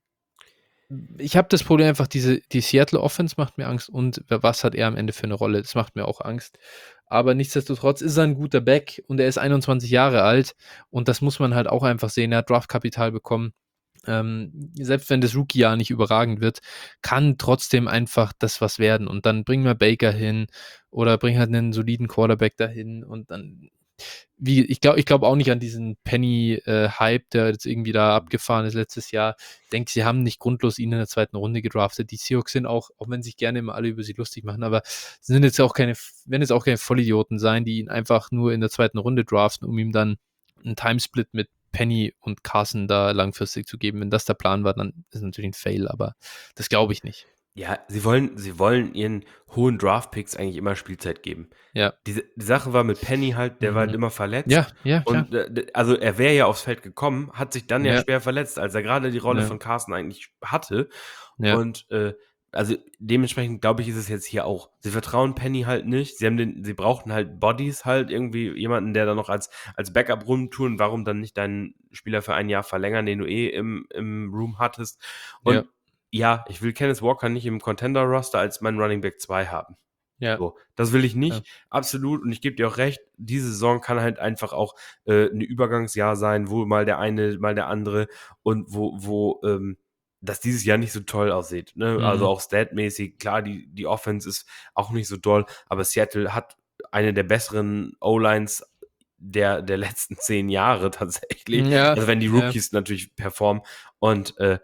ich habe das Problem einfach, diese, die Seattle Offense macht mir Angst und was hat er am Ende für eine Rolle? Das macht mir auch Angst. Aber nichtsdestotrotz ist er ein guter Back und er ist einundzwanzig Jahre alt und das muss man halt auch einfach sehen. Er hat Draftkapital bekommen. Ähm, selbst wenn das Rookie-Jahr nicht überragend wird, kann trotzdem einfach das was werden. Und dann bringen wir Baker hin oder bringen halt einen soliden Quarterback dahin und dann, wie, ich glaube ich glaube auch nicht an diesen Penny-Hype, äh, der jetzt irgendwie da abgefahren ist letztes Jahr. Ich denke, sie haben nicht grundlos ihn in der zweiten Runde gedraftet. Die Seahawks sind auch, auch wenn sich gerne immer alle über sie lustig machen, aber sind jetzt auch keine, werden jetzt auch keine Vollidioten sein, die ihn einfach nur in der zweiten Runde draften, um ihm dann einen Timesplit mit Penny und Carson da langfristig zu geben. Wenn das der Plan war, dann ist natürlich ein Fail, aber das glaube ich nicht. Ja, sie wollen, sie wollen ihren hohen Draft-Picks eigentlich immer Spielzeit geben. Ja. Die, die Sache war mit Penny halt, der war halt Mhm. immer verletzt. Ja, ja, klar. Und äh, also er wäre ja aufs Feld gekommen, hat sich dann ja Ja, schwer verletzt, als er gerade die Rolle ja, von Carsten eigentlich hatte. ja, Und äh, also dementsprechend glaube ich, ist es jetzt hier auch. Sie vertrauen Penny halt nicht. Sie haben den, sie brauchten halt Bodies halt irgendwie jemanden, der dann noch als als Backup rumtun. Warum dann nicht deinen Spieler für ein Jahr verlängern, den du eh im im Room hattest? ja, Und ja, ich will Kenneth Walker nicht im Contender-Roster als meinen Running Back zwei haben. ja, So, das will ich ja, nicht, absolut. Und ich gebe dir auch recht, diese Saison kann halt einfach auch äh, ein Übergangsjahr sein, wo mal der eine, mal der andere und wo, wo ähm, das dieses Jahr nicht so toll aussieht. Ne? Also mhm. auch statmäßig, klar, die, die Offense ist auch nicht so doll, aber Seattle hat eine der besseren O-Lines der, der letzten zehn Jahre tatsächlich. Ja, Also wenn die ja, Rookies natürlich performen. Und äh,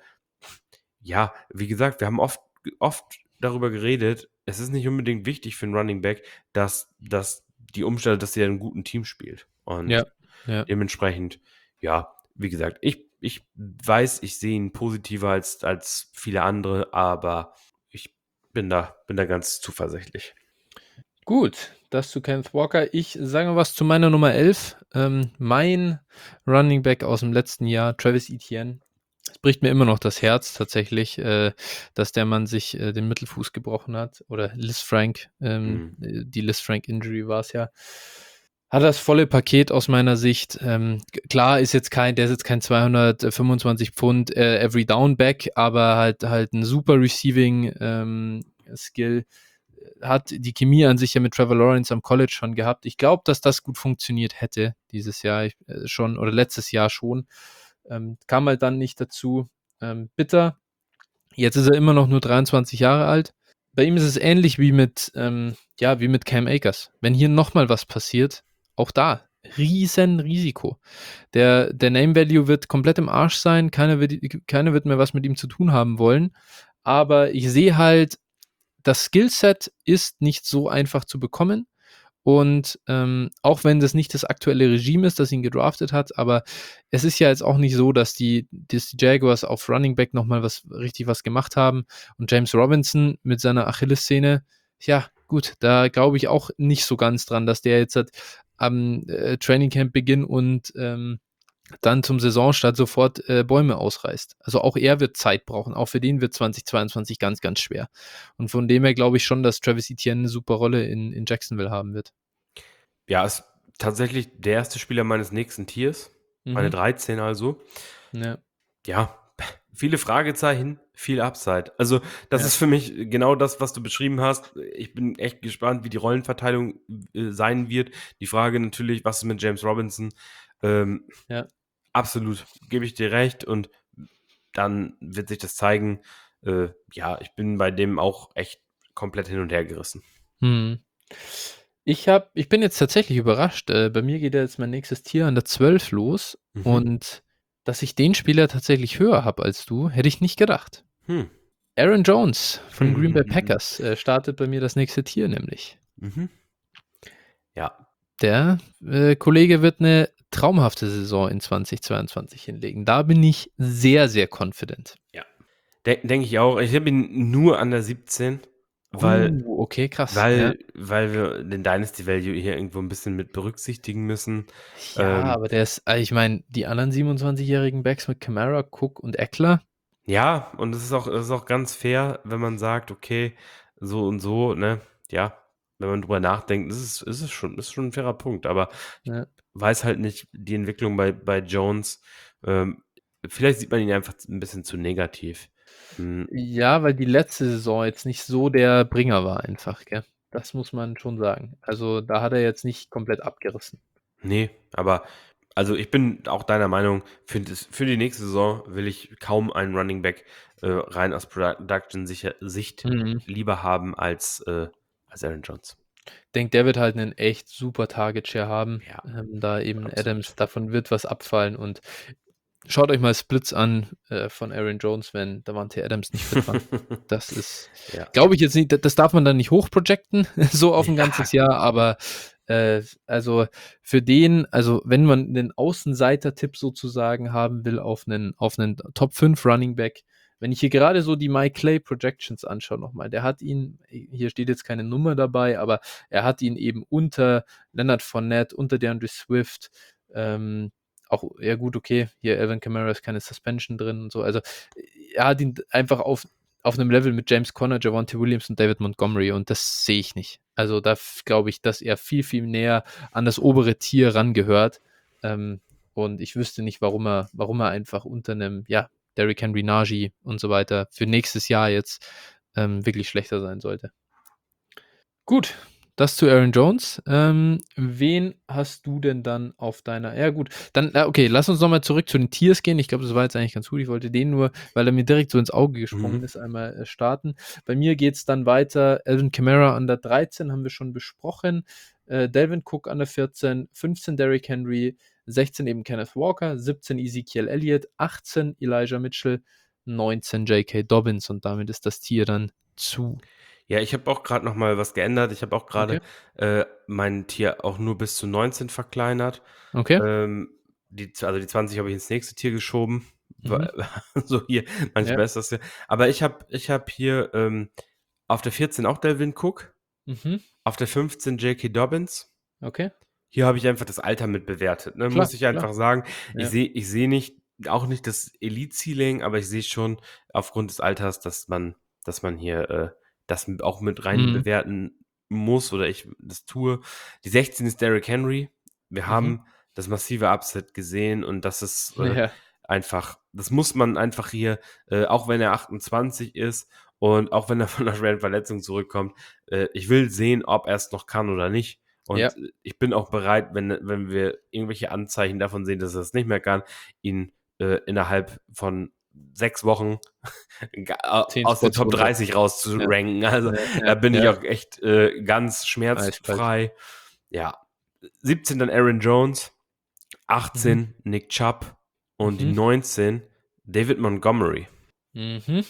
ja, wie gesagt, wir haben oft, oft darüber geredet, es ist nicht unbedingt wichtig für einen Running Back, dass, dass die Umstände, dass er in einem guten Team spielt. Und ja, ja. dementsprechend, ja, wie gesagt, ich, ich weiß, ich sehe ihn positiver als, als viele andere, aber ich bin da, bin da ganz zuversichtlich. Gut, das zu Kenneth Walker. Ich sage mal was zu meiner Nummer elf. Ähm, mein Running Back aus dem letzten Jahr, Travis Etienne. Es bricht mir immer noch das Herz tatsächlich, äh, dass der Mann sich äh, den Mittelfuß gebrochen hat. Oder Liz Frank, ähm, Mhm. die Liz Frank Injury war es ja. Hat das volle Paket aus meiner Sicht. Ähm, klar ist jetzt kein, der ist jetzt kein zweihundertfünfundzwanzig Pfund äh, Every Down Back, aber halt halt ein super Receiving ähm, Skill. Hat die Chemie an sich ja mit Trevor Lawrence am College schon gehabt. Ich glaube, dass das gut funktioniert hätte dieses Jahr ich, äh, schon oder letztes Jahr schon. Ähm, kam halt dann nicht dazu. Ähm, bitter. Jetzt ist er immer noch nur dreiundzwanzig Jahre alt. Bei ihm ist es ähnlich wie mit, ähm, ja, wie mit Cam Akers. Wenn hier nochmal was passiert, auch da, riesen Risiko. Der, der Name Value wird komplett im Arsch sein. Keiner wird, keiner wird mehr was mit ihm zu tun haben wollen. Aber ich sehe halt, das Skillset ist nicht so einfach zu bekommen. Und ähm, auch wenn das nicht das aktuelle Regime ist, das ihn gedraftet hat, aber es ist ja jetzt auch nicht so, dass die, dass die Jaguars auf Running Back nochmal was richtig was gemacht haben. Und James Robinson mit seiner Achillessehne, ja, gut, da glaube ich auch nicht so ganz dran, dass der jetzt hat, am äh, Training Camp Beginn und ähm, dann zum Saisonstart sofort äh, Bäume ausreißt. Also auch er wird Zeit brauchen. Auch für den wird zweitausendzweiundzwanzig ganz, ganz schwer. Und von dem her glaube ich schon, dass Travis Etienne eine super Rolle in, in Jacksonville haben wird. Ja, ist tatsächlich der erste Spieler meines nächsten Tiers. Meine Mhm. dreizehn also. Ja, Ja, viele Fragezeichen, viel Upside. Also, das ja, ist für mich genau das, was du beschrieben hast. Ich bin echt gespannt, wie die Rollenverteilung äh, sein wird. Die Frage natürlich, was ist mit James Robinson? Ähm, ja. absolut, gebe ich dir recht. Und dann wird sich das zeigen. Äh, ja, ich bin bei dem auch echt komplett hin und her gerissen. Mhm. Ich habe ich bin jetzt tatsächlich überrascht. Äh, bei mir geht ja jetzt mein nächstes Tier an der zwölf los Mhm. und dass ich den Spieler tatsächlich höher habe als du, hätte ich nicht gedacht. Hm. Aaron Jones von Green Bay Mhm. Packers, äh, startet bei mir das nächste Tier nämlich. Mhm. Ja. Der, äh, Kollege wird 'ne traumhafte Saison in zwanzig zweiundzwanzig hinlegen. Da bin ich sehr, sehr confident. Ja. De denke ich auch. Ich habe ihn nur an der siebzehn, weil Oh, okay, krass, ja. weil weil wir den Dynasty Value hier irgendwo 'n bisschen mit berücksichtigen müssen. Ja, Ähm aber der ist ah, ich meine, die anderen siebenundzwanzigjährigen Backs mit Kamara, Cook und Eckler. Ja, und es ist auch es ist auch ganz fair, wenn man sagt: „Okay, so und so“, ne? Ja, wenn man drüber nachdenkt, ist es ist es schon ist schon 'n fairer Punkt, aber ich Ja. weiß halt nicht die Entwicklung bei bei Jones. Ähm, vielleicht sieht man ihn einfach z 'n bisschen zu negativ. Hm. Ja, weil die letzte Saison jetzt nicht so der Bringer war einfach, gell? Das muss man schon sagen. Also, da hat er jetzt nicht komplett abgerissen. Ne, aber also, ich bin auch deiner Meinung, für das für die nächste Saison will ich kaum einen Running Back, äh, rein aus Production sicher Sicht Mhm. lieber haben als, äh als Aaron Jones. Denke, der wird halt 'nen echt super Target Share haben, Ja, ähm, da eben Adams absolut. davon wird was abfallen und schaut euch mal Splits an, äh, von Aaron Jones, wenn Davante Adams nicht fit war. Das ist Ja. glaube ich jetzt nicht, d das darf man dann nicht hoch projecten, so auf 'n Ja, ganzes Jahr, aber, äh, also, für den also, wenn man 'nen Außenseiter-Tipp sozusagen haben will auf 'nen auf 'nen Top fünf Running Back, wenn ich hier grade so die Mike Clay Projections anschaue noch mal, der hat ihn hier steht jetzt keine Nummer dabei, aber er hat ihn eben unter Leonard Fournette, unter DeAndre Swift, ähm, auch ja gut, okay, hier Alvin Kamara ist keine Suspension drin und so. Also, er hat ihn einfach auf auf 'nem Level mit James Conner, Javonte Williams und David Montgomery und das sehe ich nicht. Also, da f glaube ich, dass er viel, viel näher an das obere Tier rangehört. Ähm, und ich wüsste nicht, warum er warum er einfach unter 'nem, ja, Derrick Henry, Najee und so weiter für nächstes Jahr jetzt, ähm, wirklich schlechter sein sollte. Gut, das zu Aaron Jones. Ähm, wen hast du denn dann auf deiner ja gut, dann ah, okay, lass uns noch mal zurück zu den Tiers gehen. Ich glaube, das war jetzt eigentlich ganz gut. Ich wollte den nur, weil er mir direkt so ins Auge gesprungen Mhm. ist, einmal, äh, starten. Bei mir geht's dann weiter. Alvin Kamara an der dreizehn haben wir schon besprochen. Äh, Dalvin Cook an der vierzehn, fünfzehn Derrick Henry, sechzehn eben Kenneth Walker, siebzehn Ezekiel Elliott, achtzehn Elijah Mitchell, neunzehn J K. Dobbins und damit ist das Tier dann zu. Ja, ich habe auch grad noch mal was geändert. Ich habe auch grade, Okay. äh, mein Tier auch nur bis zu neunzehn verkleinert. Okay. Ähm, die z also, die zwanzig habe ich ins nächste Tier geschoben, Mhm. weil so hier, Ja. manchmal ist das ja aber ich habe ich habe hier, ähm, auf der vierzehn auch Dalvin Cook, Mhm. auf der fünfzehn J K. Dobbins. Okay. Hier habe ich einfach das Alter mit bewertet, ne, Klar, muss ich klar. einfach sagen. Ich Ja. sehe ich sehe nicht auch nicht das Elite-Ceiling, aber ich sehe schon aufgrund des Alters, dass man dass man hier, äh, das m auch mit rein Mhm. bewerten muss oder ich das tue. Die sechzehn ist Derrick Henry. Wir Mhm. haben das massive Upset gesehen und das ist, äh, Ja. einfach das muss man einfach hier, äh, auch wenn er achtundzwanzig ist und auch wenn er von 'ner schweren Verletzung zurückkommt, äh, ich will sehen, ob er's noch kann oder nicht. Ja. Und, äh, ich bin auch bereit, wenn wenn wir irgendwelche Anzeichen davon sehen, dass er's nicht mehr kann, ihn, äh, innerhalb von sechs Wochen ga a zehn aus den Spots Top runter. dreißig Ja. rauszuranken. Also, Ja, da ja, bin ich ja. auch echt, äh, ganz Eiskalt. schmerzfrei. Ja, siebzehn dann Aaron Jones, Mhm. achtzehn Nick Chubb und die Mhm. neunzehn David Montgomery. Mhm.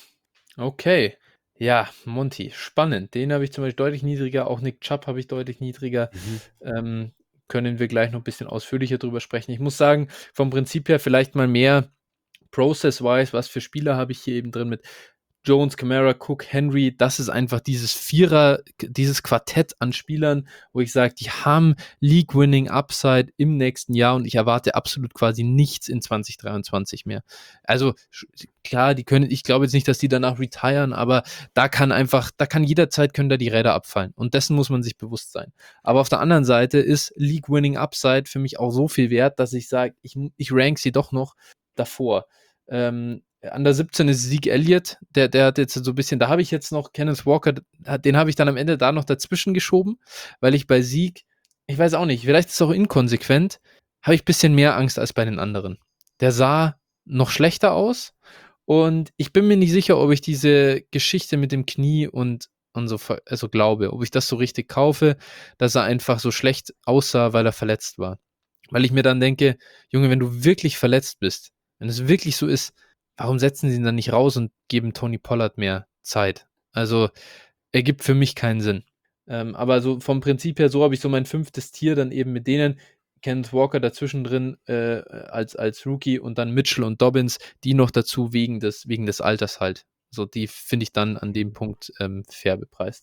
Okay. Ja, Monty, spannend. Den habe ich zum Beispiel deutlich niedriger, auch Nick Chubb habe ich deutlich niedriger. Mhm. Ähm, können wir gleich noch 'n bisschen ausführlicher drüber sprechen. Ich muss sagen, vom Prinzip her vielleicht mal mehr process-wise, was für Spieler habe ich hier eben drin mit Jones, Kamara, Cook, Henry. Das ist einfach dieses Vierer k dieses Quartett an Spielern, wo ich sage, die haben League-Winning Upside im nächsten Jahr und ich erwarte absolut quasi nichts in zwanzig dreiundzwanzig mehr. Also, sch klar, die können ich glaube jetzt nicht, dass die danach retiren, aber da kann einfach da kann jederzeit können da die Räder abfallen und dessen muss man sich bewusst sein. Aber auf der anderen Seite ist League-Winning Upside für mich auch so viel wert, dass ich sage, ich m ich ranke sie doch noch davor. Ähm, an der siebzehn ist Zeke Elliott, der der hat jetzt so 'n bisschen da habe ich jetzt noch Kenneth Walker, d den habe ich dann am Ende da noch dazwischen geschoben, weil ich bei Zeke ich weiß auch nicht, vielleicht ist es auch inkonsequent, habe ich bisschen mehr Angst als bei den anderen. Der sah noch schlechter aus und ich bin mir nicht sicher, ob ich diese Geschichte mit dem Knie und und so, ver- also glaube, ob ich das so richtig kaufe, dass er einfach so schlecht aussah, weil er verletzt war. Weil ich mir dann denke, Junge, wenn du wirklich verletzt bist, wenn es wirklich so ist, warum setzen sie ihn dann nicht raus und geben Tony Pollard mehr Zeit? Also ergibt für mich keinen Sinn. Ähm, aber so vom Prinzip her, so habe ich so mein fünftes Tier dann eben mit denen, Kenneth Walker dazwischen drin äh, als, als Rookie und dann Mitchell und Dobbins, die noch dazu wegen des, wegen des Alters halt. So, die finde ich dann an dem Punkt ähm, fair bepreist.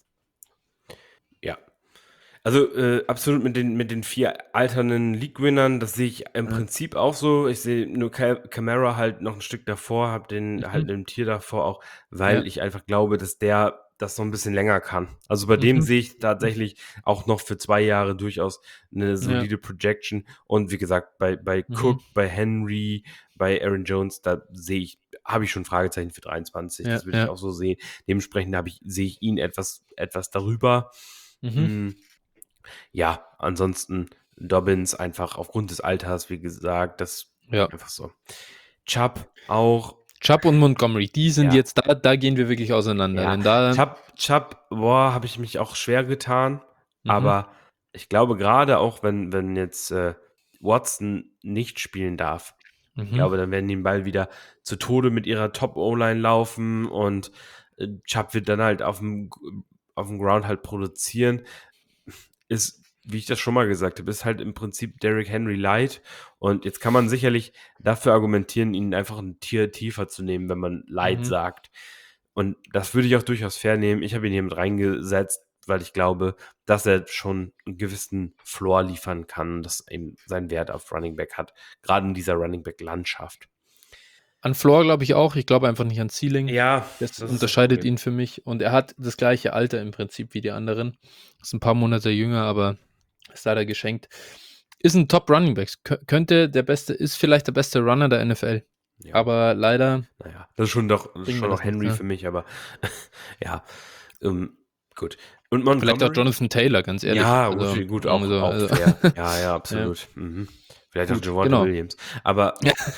Ja. Also äh, absolut mit den, mit den vier alternden League-Winnern, das sehe ich im Ja. Prinzip auch so. Ich sehe nur Ca- Camara halt noch ein Stück davor, habe den Mhm. halt im Tier davor auch, weil Ja. ich einfach glaube, dass der das noch ein bisschen länger kann. Also bei dem Mhm. sehe ich tatsächlich auch noch für zwei Jahre durchaus eine solide Projection. Und wie gesagt, bei, bei Mhm. Cook, bei Henry, bei Aaron Jones, da sehe ich, habe ich schon Fragezeichen für dreiundzwanzig. Ja, Das würde ich ja. auch so sehen. Dementsprechend habe ich, sehe ich ihn etwas, etwas darüber. Mhm. Mm. Ja, ansonsten Dobbins einfach aufgrund des Alters, wie gesagt, das Ja. einfach so. Chubb auch. Chubb und Montgomery, die sind Ja. jetzt, da, da gehen wir wirklich auseinander. Ja, Denn da, Chubb, Chubb, boah, habe ich mich auch schwer getan. Mhm. Aber ich glaube, gerade auch wenn, wenn jetzt äh, Watson nicht spielen darf, ich mhm. glaube, dann werden die den Ball wieder zu Tode mit ihrer Top-O-Line laufen und äh, Chubb wird dann halt auf dem, auf dem Ground halt produzieren. Ist, wie ich das schon mal gesagt habe, ist halt im Prinzip Derrick Henry Light. Und jetzt kann man sicherlich dafür argumentieren, ihn einfach ein Tier tiefer zu nehmen, wenn man Light Mhm. sagt. Und das würde ich auch durchaus fair nehmen. Ich habe ihn hier mit reingesetzt, weil ich glaube, dass er schon einen gewissen Floor liefern kann, dass eben seinen Wert auf Running Back hat, gerade in dieser Running Back Landschaft. An Floor glaube ich auch. Ich glaube einfach nicht an Ceiling. Ja, das, das ist unterscheidet das ihn für mich. Und er hat das gleiche Alter im Prinzip wie die anderen. Ist ein paar Monate jünger, aber ist leider geschenkt. Ist ein Top Running Back. Kö- könnte der beste, ist vielleicht der beste Runner der N F L. Ja. Aber leider. Naja, das ist schon doch bringt mir schon das noch Henry nichts, ja. für mich, aber ja, ähm, gut. Und Montgomery? Vielleicht auch Jonathan Taylor, ganz ehrlich. Ja, Also, gut, gut, auch, also, auch also. fair. Ja, ja, absolut. Mhm. Vielleicht Gut, auch Javonte genau. Williams. Aber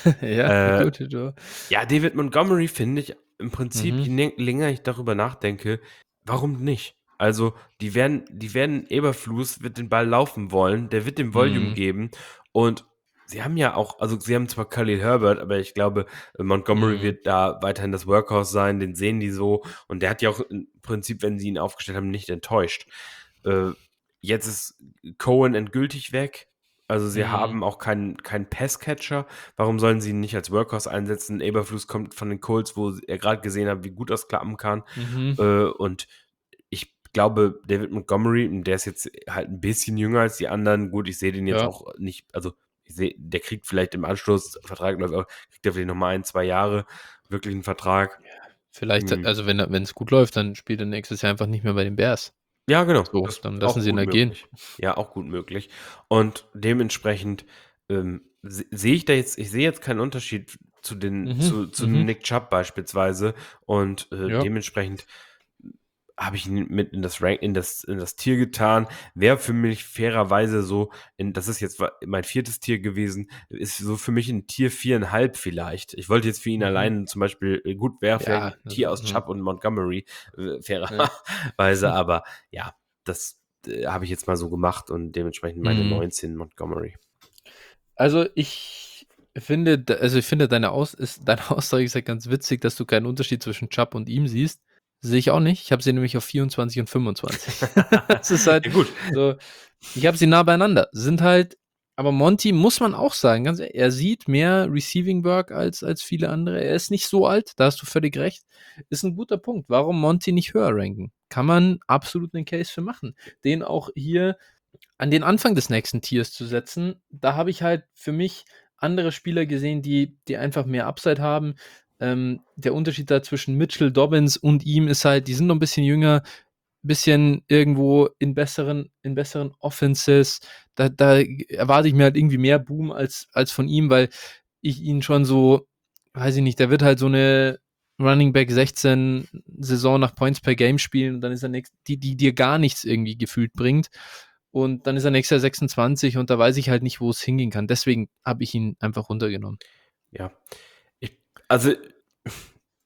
ja, äh, gut. So. ja, David Montgomery finde ich im Prinzip, Mhm. je ne- länger ich darüber nachdenke, warum nicht? Also, die werden, die werden, Eberflus wird den Ball laufen wollen, der wird dem Volume Mhm. geben und sie haben ja auch, also sie haben zwar Khalil Herbert, aber ich glaube, Montgomery Mhm. wird da weiterhin das Workhorse sein, den sehen die so und der hat ja auch im Prinzip, wenn sie ihn aufgestellt haben, nicht enttäuscht. Äh, jetzt ist Cohen endgültig weg. Also sie Mhm. haben auch keinen keinen Passcatcher. Warum sollen sie ihn nicht als Workhorse einsetzen? Eberflus kommt von den Colts, wo er gerade gesehen hat, wie gut das klappen kann. Mhm. Äh, und ich glaube, David Montgomery, der ist jetzt halt ein bisschen jünger als die anderen. Gut, ich sehe den jetzt Ja. auch nicht, also ich sehe, der kriegt vielleicht im Anschluss, Vertrag läuft auch, kriegt er vielleicht nochmal ein, zwei Jahre wirklich einen Vertrag. Vielleicht, Hm. also wenn es gut läuft, dann spielt er nächstes Jahr einfach nicht mehr bei den Bears. Ja, genau. So, Das dann ist lassen auch sie ihn gut da gehen. möglich. Ja, auch gut möglich. Und dementsprechend ähm, se sehe ich da jetzt, ich sehe jetzt keinen Unterschied zu den, Mhm. zu, zu Mhm. Nick Chubb beispielsweise. Und äh, Ja. dementsprechend habe ich ihn mit in das Rank, in das, in das Tier getan. Wäre für mich fairerweise so, in, das ist jetzt mein viertes Tier gewesen, ist so für mich ein Tier viereinhalb vielleicht. Ich wollte jetzt für ihn Mhm. allein zum Beispiel, äh, gut, wäre vielleicht Ja, ein Tier aus also, Chubb und Montgomery, äh, fairerweise, Ja. aber ja, das äh, habe ich jetzt mal so gemacht und dementsprechend meine Mhm. neunzehn Montgomery. Also ich finde, da- also ich finde deine, Aus ist, deine Aussage ist ja ganz witzig, dass du keinen Unterschied zwischen Chubb und ihm siehst. Sehe ich auch nicht. Ich habe sie nämlich auf vierundzwanzig und fünfundzwanzig. Das ist halt Ja, gut. so, ich habe sie nah beieinander. Sind halt, aber Monty muss man auch sagen, ganz ehrlich, er sieht mehr Receiving Work als, als viele andere. Er ist nicht so alt, da hast du völlig recht. Ist ein guter Punkt. Warum Monty nicht höher ranken? Kann man absolut einen Case für machen. Den auch hier an den Anfang des nächsten Tiers zu setzen, da habe ich halt für mich andere Spieler gesehen, die, die einfach mehr Upside haben. Ähm, der Unterschied da zwischen Mitchell, Dobbins und ihm ist halt, die sind noch ein bisschen jünger, bisschen irgendwo in besseren, in besseren Offenses. Da, da erwarte ich mir halt irgendwie mehr Boom als, als von ihm, weil ich ihn schon so, weiß ich nicht, der wird halt so eine Running Back sechzehn Saison nach Points per Game spielen und dann ist er nächst, die, die dir gar nichts irgendwie gefühlt bringt. Und dann ist er nächstes Jahr sechsundzwanzig und da weiß ich halt nicht, wo es hingehen kann. Deswegen habe ich ihn einfach runtergenommen. Ja. Ich, also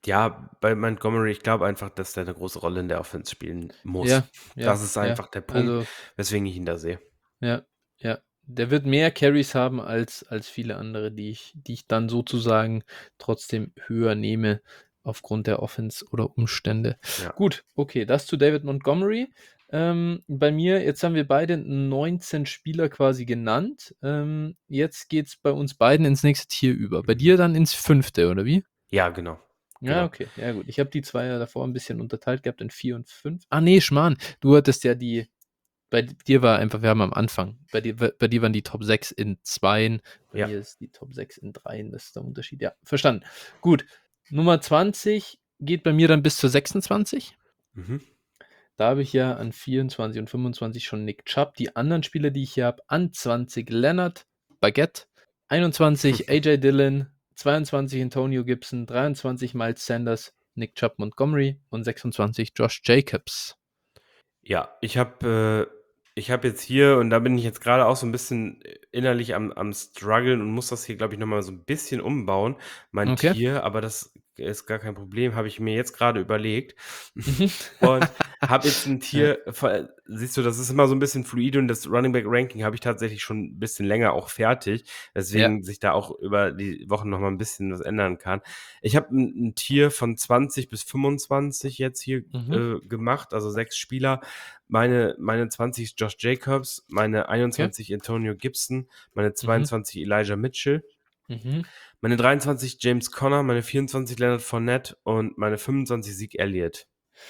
Ja, bei Montgomery, ich glaube einfach, dass der eine große Rolle in der Offense spielen muss. Ja, ja, Das ist ja. einfach der Punkt, Also, weswegen ich ihn da sehe. ja, ja. Der wird mehr Carries haben als als viele andere, die ich die ich dann sozusagen trotzdem höher nehme aufgrund der Offense oder Umstände. Ja. Gut, okay, das zu David Montgomery. Ähm, bei mir, jetzt haben wir beide neunzehn Spieler quasi genannt. Ähm, jetzt geht's bei uns beiden ins nächste Tier über. Bei Mhm. dir dann ins fünfte, oder wie? Ja, genau. Ja, Genau. okay. Ja, gut. Ich habe die zwei ja davor ein bisschen unterteilt gehabt in vier und fünf. Ah, nee, Schmarrn. Du hattest ja die bei dir war einfach, wir haben am Anfang, bei dir, bei dir waren die Top sechs in Zweien, bei Ja. mir ist die Top sechs in Dreien, das ist der Unterschied. Ja, verstanden. Gut. Nummer zwanzig geht bei mir dann bis zur sechsundzwanzig. Mhm. Da habe ich ja an vierundzwanzig und fünfundzwanzig schon Nick Chubb. Die anderen Spieler, die ich hier habe, an zwanzig Leonard, Baguette, einundzwanzig A J Dillon, zweiundzwanzig Antonio Gibson, dreiundzwanzig Miles Sanders, Nick Chubb Montgomery und sechsundzwanzig Josh Jacobs. Ja, ich habe äh, ich habe jetzt hier, und da bin ich jetzt gerade auch so ein bisschen innerlich am am struggeln und muss das hier, glaube ich, noch mal so ein bisschen umbauen, mein Okay. Tier, aber das ist gar kein Problem, habe ich mir jetzt gerade überlegt. Mhm. Und habe jetzt ein Ja. Tier, ver siehst du, das ist immer so ein bisschen fluide, und das Running Back Ranking habe ich tatsächlich schon ein bisschen länger auch fertig, Ja. weswegen sich da auch über die Wochen noch mal ein bisschen was ändern kann. Ich habe ein 'n Tier von zwanzig bis fünfundzwanzig jetzt hier, Mhm. äh, gemacht, also sechs Spieler. Meine meine zwanzig ist Josh Jacobs, meine Okay. einundzwanzig Antonio Gibson, meine Mhm. zweiundzwanzig Elijah Mitchell, Mhm. meine dreiundzwanzig James Conner, meine vierundzwanzig Leonard Fournette und meine fünfundzwanzig Zeke Elliott.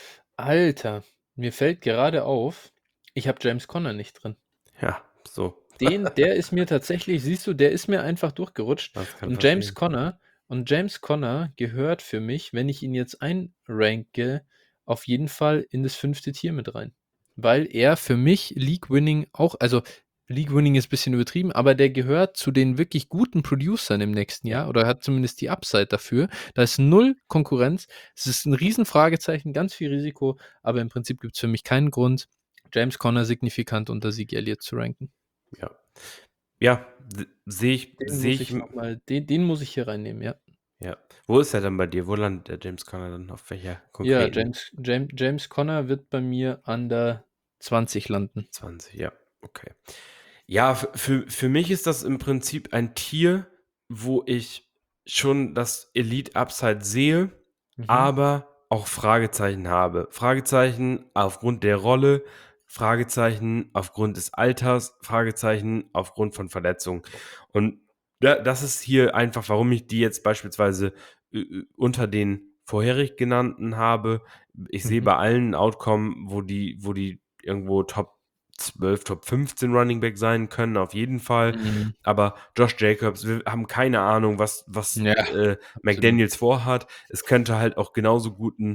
Alter, mir fällt gerade auf, ich habe James Conner nicht drin. Ja, so. Den der ist mir tatsächlich siehst du, der ist mir einfach durchgerutscht. Das kann Und James passieren. Conner und James Conner gehört für mich, wenn ich ihn jetzt einranke, auf jeden Fall in das fünfte Tier mit rein. Weil er für mich League Winning auch also, League Winning ist ein bisschen übertrieben, aber der gehört zu den wirklich guten Producern im nächsten Ja. Jahr oder hat zumindest die Upside dafür. Da ist null Konkurrenz. Es ist 'n Riesenfragezeichen, ganz viel Risiko, aber im Prinzip gibt's für mich keinen Grund, James Conner signifikant unter Zeke Elliott zu ranken. Ja. Ja, s sehe ich Den sehe muss ich ich noch mal den den muss ich hier reinnehmen, ja. ja. Wo ist er dann bei dir? Wo landet der James Conner dann? Auf welcher Ja, konkreten James Jame James Conner wird bei mir an der zwanzig landen. zwanzig? Ja, okay. Ja, f für für mich ist das im Prinzip ein Tier, wo ich schon das Elite-Upside sehe, Mhm. aber auch Fragezeichen habe. Fragezeichen aufgrund der Rolle, Fragezeichen aufgrund des Alters, Fragezeichen aufgrund von Verletzungen. Und da das ist hier einfach, warum ich die jetzt beispielsweise ü ü unter den vorherig genannten habe. Ich sehe Mhm. bei allen 'n Outcome, wo die wo die irgendwo Top zwölf, Top fünfzehn Running Back sein können, auf jeden Fall. Mhm. Aber Josh Jacobs, wir haben keine Ahnung, was was, Ja, äh, absolut. McDaniels vorhat. Es könnte halt auch genauso gut 'n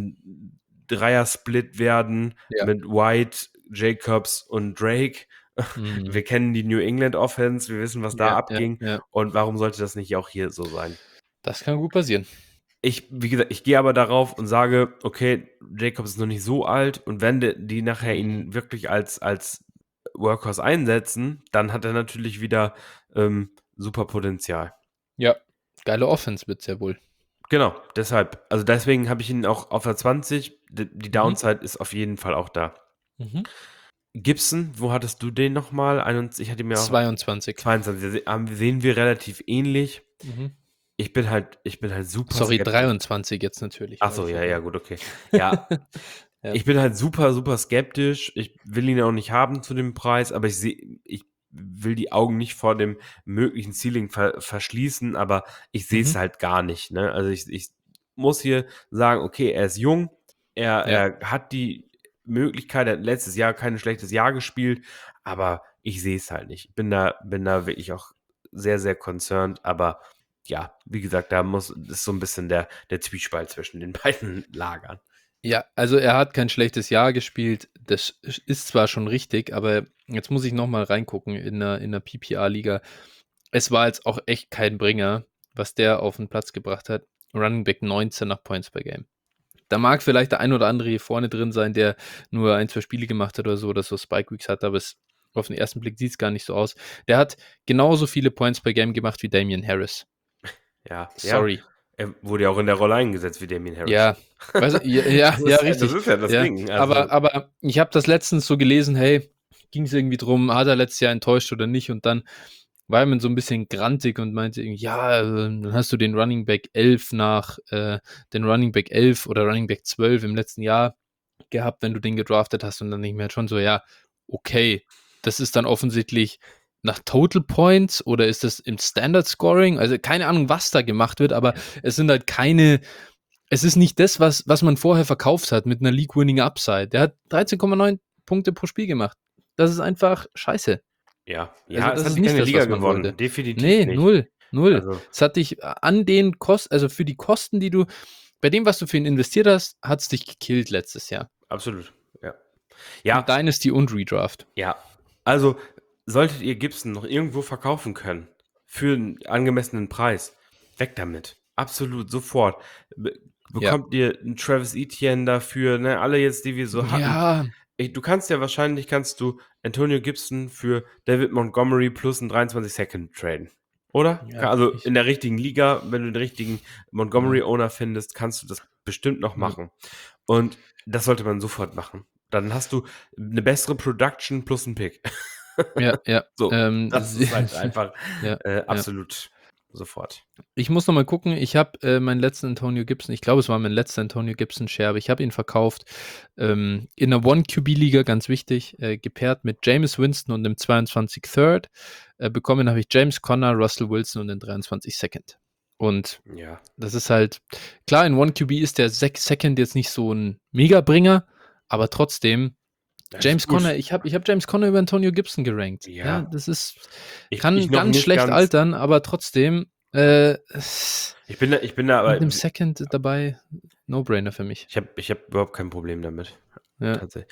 'n Dreier-Split werden Ja. mit White, Jacobs und Drake. Mhm. Wir kennen die New England Offense, wir wissen, was da Ja, ja, abging, ja. und warum sollte das nicht auch hier so sein? Das kann gut passieren. Ich wie gesagt, ich gehe aber darauf und sage: „Okay, Jacobs ist noch nicht so alt, und wenn de die nachher Mhm. ihn wirklich als als Workhorse einsetzen, dann hat er natürlich wieder, ähm, super Potenzial." Ja, geile Offense wird's ja wohl. Genau, deshalb. Also, deswegen habe ich ihn auch auf der zwanzig. D die Mhm. Downside ist auf jeden Fall auch da. Mhm. Gibson, wo hattest du den noch mal? Einundz ich hatte mir auch zweiundzwanzig. zweiundzwanzig, da se haben sehen wir relativ ähnlich. Mhm. Ich bin halt ich bin halt super Sorry, skeptisch. dreiundzwanzig jetzt natürlich, Ach weil so, ich ja, habe ja, ja gut, okay. Ja, Ja. ich bin halt super, super skeptisch. Ich will ihn auch nicht haben zu dem Preis, aber ich sehe ich will die Augen nicht vor dem möglichen Ceiling ver verschließen, aber ich sehe es Mhm. halt gar nicht, ne? Also, ich ich muss hier sagen: „Okay, er ist jung, er Ja. er hat die Möglichkeit, er hat letztes Jahr kein schlechtes Jahr gespielt, aber ich sehe es halt nicht." Bin da bin da wirklich auch sehr, sehr concerned, aber ja, wie gesagt, da muss ist so ein bisschen der der Zwiespalt zwischen den beiden Lagern. Ja, also er hat kein schlechtes Jahr gespielt. Das ist zwar schon richtig, aber jetzt muss ich noch mal reingucken in 'ner in 'ner P P R-Liga. Es war jetzt auch echt kein Bringer, was der auf 'n Platz gebracht hat. Running Back neunzehn nach Points per Game. Da mag vielleicht der ein oder andere hier vorne drin sein, der nur ein, zwei Spiele gemacht hat oder so oder so Spike Weeks hatte, aber es auf den ersten Blick sieht's gar nicht so aus. Der hat genauso viele Points per Game gemacht wie Damien Harris. Ja, ja. Sorry. Er wurde ja auch in der Rolle eingesetzt wie Damien Harris. Ja, weißt du, ja, ja, Das ja, ist ja richtig. das ist ja das Ja, Ding. aber Also aber ich habe das letztens so gelesen, hey, ging's irgendwie drum, hat er letztes Jahr enttäuscht oder nicht? Und dann war man so 'n bisschen grantig und meinte irgendwie: „Ja, äh, dann hast du den Running Back elf nach äh, den Running Back elf oder Running Back zwölf im letzten Jahr gehabt, wenn du den gedraftet hast." Und dann denke ich mir halt schon so: „Ja, okay, das ist dann offensichtlich nach Total Points oder ist das im Standard Scoring?" Also, keine Ahnung, was da gemacht wird, aber es sind halt keine es ist nicht das, was was man vorher verkauft hat mit 'ner League-Winning Upside. Der hat dreizehn Komma neun Punkte pro Spiel gemacht. Das ist einfach scheiße. Ja, Also, ja, es das hat ist dir nicht keine das, Liga was man gewonnen, wollte. definitiv Ne, nicht. null, null. Also Es hat dich an den Kost also, für die Kosten, die du bei dem, was du für ihn investiert hast, hat's dich gekillt letztes Jahr. Absolut, ja. In Ja, Dynasty und Redraft. ja. Also, solltet ihr Gibson noch irgendwo verkaufen können für 'n angemessenen Preis, weg damit. Absolut, sofort. Be Ja. bekommt ihr 'n Travis Etienne dafür, ne? Alle jetzt, die wir so hatten. Ja. Ey, du kannst ja wahrscheinlich kannst du Antonio Gibson für David Montgomery plus 'n dreiundzwanzig Second traden, oder? Ja, Ka also, ich in der richtigen Liga, wenn du den richtigen Ja. Montgomery-Owner findest, kannst du das bestimmt noch Ja. machen. Und das sollte man sofort machen. Dann hast du 'ne bessere Production plus 'n Pick. Ja, ja, So, ähm, das ist halt einfach, ja, äh, ja. absolut sofort. Ich muss noch mal gucken. Ich habe, äh, meinen letzten Antonio Gibson ich glaube, es war mein letzter Antonio Gibson Share, aber ich habe ihn verkauft, ähm, in 'ner One-Q B-Liga, ganz wichtig, äh, gepaart mit Jameis Winston und 'nem zweiundzwanzig Third. Äh, bekommen habe ich James Conner, Russell Wilson und den dreiundzwanzig Second. Und Ja. das ist halt klar, in One-Q B ist der Sec Second jetzt nicht so 'n Megabringer, aber trotzdem Das ist James Conner gut. ich habe ich habe James Conner über Antonio Gibson gerankt. Ja, Ja. das ist Ich ich kann noch ganz nicht schlecht ganz altern, aber trotzdem, äh, es Ich bin da ich bin da mit aber 'nem w Second dabei, No-Brainer für mich. Ich habe ich habe überhaupt kein Problem damit, Ja. tatsä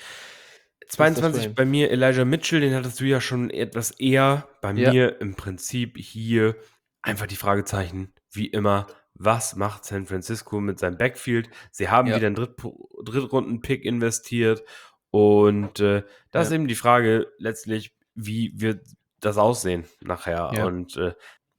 Das ist das zweiundzwanzig Frame. bei mir Elijah Mitchell, den hattest du ja schon etwas eher. Bei Ja. mir im Prinzip hier einfach die Fragezeichen, wie immer: Was macht San Francisco mit seinem Backfield? Sie haben Ja. wieder 'n Drittpo Drittrunden-Pick investiert und, äh, da ist Ja. eben die Frage letztlich, wie wird das aussehen nachher? Ja. Und, äh,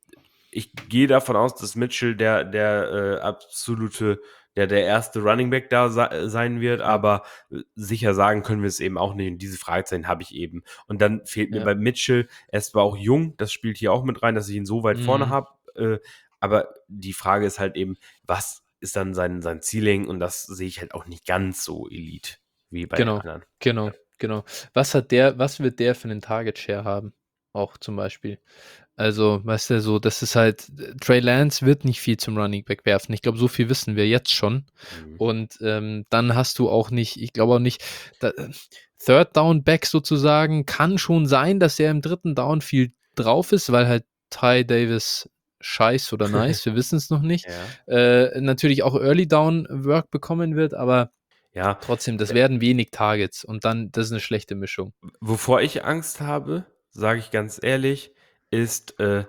ich gehe davon aus, dass Mitchell der der, äh, absolute der der erste Running Back da sei sein wird, Ja. aber, äh, sicher sagen können wir es eben auch nicht und diese Fragezeichen habe ich eben. Und dann fehlt mir Ja. bei Mitchell er ist zwar auch jung, das spielt hier auch mit rein, dass ich ihn so weit vorne Mhm. habe, äh, aber die Frage ist halt eben, was ist dann sein sein Ceiling? Und das sehe ich halt auch nicht ganz so Elite wie bei den Genau, anderen. genau, Ja. genau. Was hat der was wird der für 'nen Target Share haben? Auch zum Beispiel. Also, weißt du, so das ist halt Trey Lance wird nicht viel zum Running Back werfen. Ich glaube, so viel wissen wir jetzt schon. Mhm. Und, ähm, dann hast du auch nicht ich glaube auch nicht da Third Down Back sozusagen kann schon sein, dass er im dritten Down viel drauf ist, weil halt Ty Davis Scheiß oder nice, wir wissen's noch nicht, Ja. äh, natürlich auch Early Down Work bekommen wird, aber Ja, trotzdem, das äh werden wenig Targets und dann das ist 'ne schlechte Mischung. W wovor ich Angst habe, sage ich ganz ehrlich, ist, äh, äh,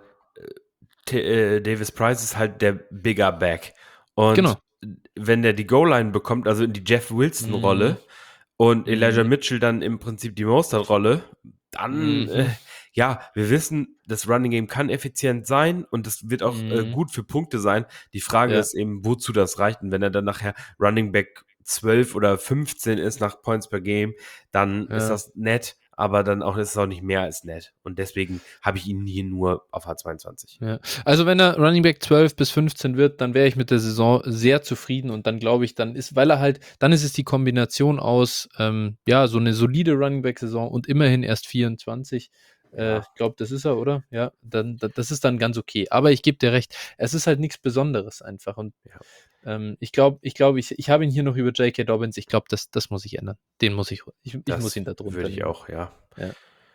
T äh, Davis Price ist halt der Bigger Back. Und Genau. wenn der die Goal-Line bekommt, also in die Jeff Mhm. Wilson-Rolle und Elijah Mhm. Mitchell dann im Prinzip die Mostert-Rolle, dann, äh, Mhm. ja, wir wissen, das Running Game kann effizient sein und das wird auch, äh, Mhm. gut für Punkte sein. Die Frage Ja. ist eben, wozu das reicht. Und wenn er dann nachher Running Back zwölf oder fünfzehn ist nach Points per Game, dann ist Ja. das nett, aber dann auch ist es auch nicht mehr als nett. Und deswegen habe ich ihn hier nur auf H zweiundzwanzig. Ja. Also, wenn er Running Back zwölf bis fünfzehn wird, dann wäre ich mit der Saison sehr zufrieden und dann glaube ich, dann ist weil er halt dann ist es die Kombination aus, ähm, ja, so 'ne solide Running Back-Saison und immerhin erst vierundzwanzig. Äh, Ja. ich glaube, das ist er, oder? Ja, dann da das ist dann ganz okay. Aber ich gebe dir recht, es ist halt nix Besonderes einfach und, Ja. ähm, ich glaube ich glaube, ich ich habe ihn hier noch über J K. Dobbins. Ich glaube, das das muss ich ändern. Den muss ich ich ich muss Das ihn da drunter würde ich nehmen. auch, ja. Ja.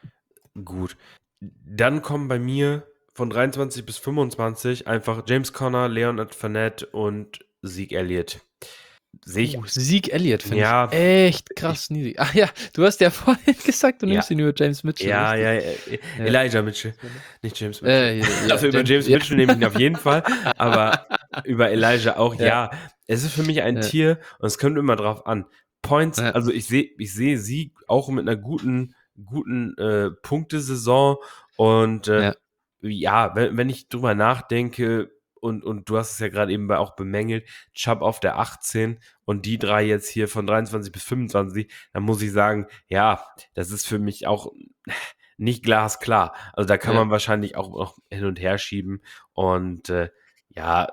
Gut. Dann kommen bei mir von dreiundzwanzig bis fünfundzwanzig einfach James Conner, Leonard Fournette und Zeke Elliott. Sehe ich Uh, Zeke Elliott finde ich ja, echt ich krass niedrig. Ach ja, du hast ja vorhin gesagt, du Ja. nimmst ihn über James Mitchell, Ja, richtig? ja, äh, Ja. Elijah Mitchell, nicht James Mitchell. Äh, ja, Also, über James James ja. Mitchell nehme ich ihn auf jeden Fall, aber über Elijah auch, Ja. ja. Es ist für mich ein Ja. Tier und es kommt immer drauf an. Points Ja. also, ich sehe ich sehe Zeke auch mit 'ner guten guten, äh, Punktesaison und, äh, Ja. ja, we wenn ich drüber nachdenke und, und du hast es ja gerade eben bei- auch bemängelt, Chubb auf der achtzehn und die drei jetzt hier von dreiundzwanzig bis fünfundzwanzig, dann muss ich sagen, ja, das ist für mich auch nicht glasklar. Also da kann Ja. man wahrscheinlich auch noch hin und her schieben und äh, ja,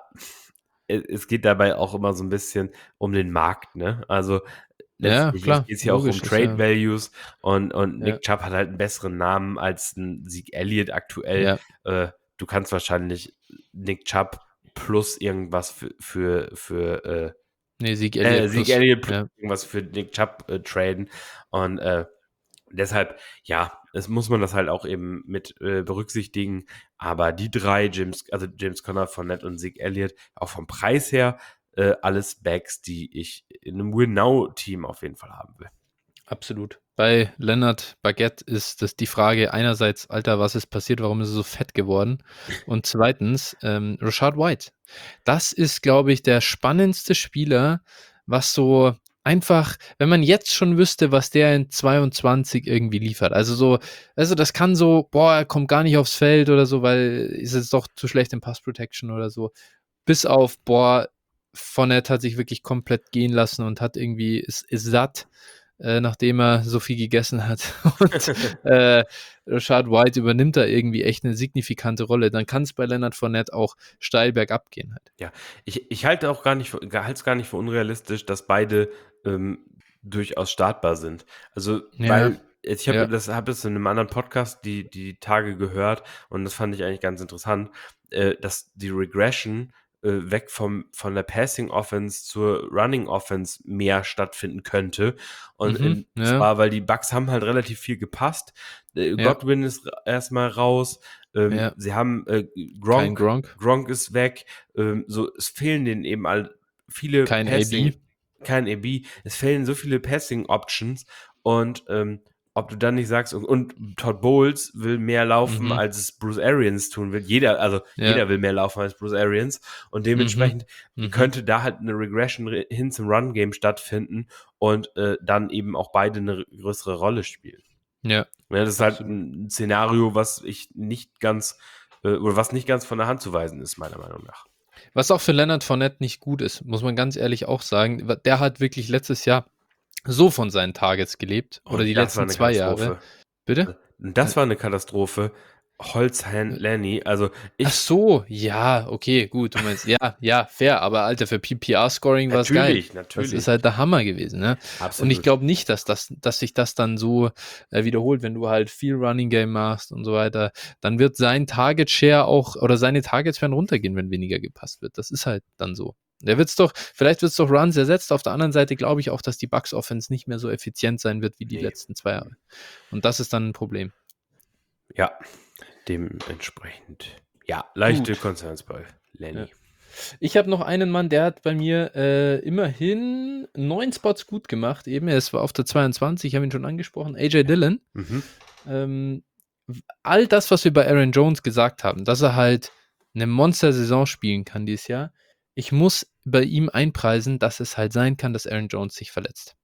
es es geht dabei auch immer so ein bisschen um den Markt, ne? Also Ja, letztlich klar, geht es hier auch um logisch, ist Trade ja Values und, und ja, Nick Chubb hat halt einen besseren Namen als ein Zeke Elliott aktuell. ja. Äh, du kannst wahrscheinlich Nick Chubb plus irgendwas für, für, für äh, Ne, Zeke äh, Elliott Zeke plus. Elliott plus Ja, irgendwas für Nick Chubb äh, traden. Und äh, deshalb, ja, es muss man das halt auch eben mit äh, berücksichtigen. Aber die drei, James, also James Conner, Fournette und Zeke Elliott, auch vom Preis her, äh, alles Backs, die ich in einem Win-Now-Team auf jeden Fall haben will. absolut. Bei Leonard Baguette ist das die Frage einerseits: „Alter, was ist passiert? Warum ist er so fett geworden?“ Und zweitens, ähm, Rachaad White. Das ist, glaube ich, der spannendste Spieler, was so einfach, wenn man jetzt schon wüsste, was der in zweiundzwanzig irgendwie liefert. Also so, also das kann so, boah, er kommt gar nicht aufs Feld oder so, weil ist jetzt doch zu schlecht im Pass Protection oder so. Bis auf, boah, Fournette hat sich wirklich komplett gehen lassen und hat irgendwie, ist, ist satt, äh, nachdem er so viel gegessen hat. Und äh, Rachaad White übernimmt da irgendwie echt eine signifikante Rolle. Dann kann es bei Leonard Fournette auch steil bergab gehen halt. Ja, ich, ich halte auch gar nicht, für- halte es gar nicht für unrealistisch, dass beide ähm, durchaus startbar sind. Also, Ja, weil ich habe ja. das, habe das in einem anderen Podcast die, die Tage gehört und das fand ich eigentlich ganz interessant, äh, dass die Regression äh, weg vom, von der Passing Offense zur Running Offense mehr stattfinden könnte. Und Mhm, in, ja, zwar, weil die Bucks haben halt relativ viel gepasst. Äh, ja, Godwin ist ra- erstmal raus. Ähm, ja. sie haben äh, Kein Gronk, Gronk, Gronk ist weg. Ähm, so, es fehlen denen eben all viele kein A B. Passing, kein A B, es fehlen so viele Passing Options und ähm, ob du dann nicht sagst, und, und Todd Bowles will mehr laufen, Mhm, als es Bruce Arians tun will. Jeder, also ja, jeder will mehr laufen als Bruce Arians und mhm, dementsprechend mhm, könnte da halt eine Regression re- hin zum Run-Game stattfinden und äh, dann eben auch beide eine größere Rolle spielen. ja, Ja, das ist halt absolut. ein Szenario, was ich nicht ganz, äh, oder was nicht ganz von der Hand zu weisen ist, meiner Meinung nach. Was auch für Leonard Fournette nicht gut ist, muss man ganz ehrlich auch sagen. Der hat wirklich letztes Jahr so von seinen Targets gelebt oder Und die das war letzten eine zwei Jahre. Katastrophe. Bitte? Und Äh, das war eine Katastrophe. Holzhand äh, Lenny, also ach ich so, ja, okay, gut, du meinst, ja, ja, fair, aber Alter, für P P R-Scoring war es geil. natürlich, Das ist natürlich, halt der Hammer gewesen, ne? Und ich absolut. glaube nicht, dass das, dass sich das dann so äh, wiederholt, wenn du halt viel Running Game machst und so weiter. Dann wird sein Target Share auch oder seine Targets werden runtergehen, wenn weniger gepasst wird. Das ist halt dann so. Der wird's doch, vielleicht wird es doch Runs ersetzt. Auf der anderen Seite glaube ich auch, dass die Bucks Offense nicht mehr so effizient sein wird wie die Nee. letzten zwei Jahre. Und das ist dann ein Problem. Ja, dementsprechend. Ja, leichte Gut. Concerns bei Ja. Lenny. Ich habe noch einen Mann, der hat bei mir äh, immerhin neun Spots gut gemacht. Eben, er war auf der zweiundzwanzig, ich habe ihn schon angesprochen. A J Dillon. Mhm. Ähm, all das, was wir bei Aaron Jones gesagt haben, dass er halt eine Monster-Saison spielen kann dieses Jahr. Ich muss bei ihm einpreisen, dass es halt sein kann, dass Aaron Jones sich verletzt.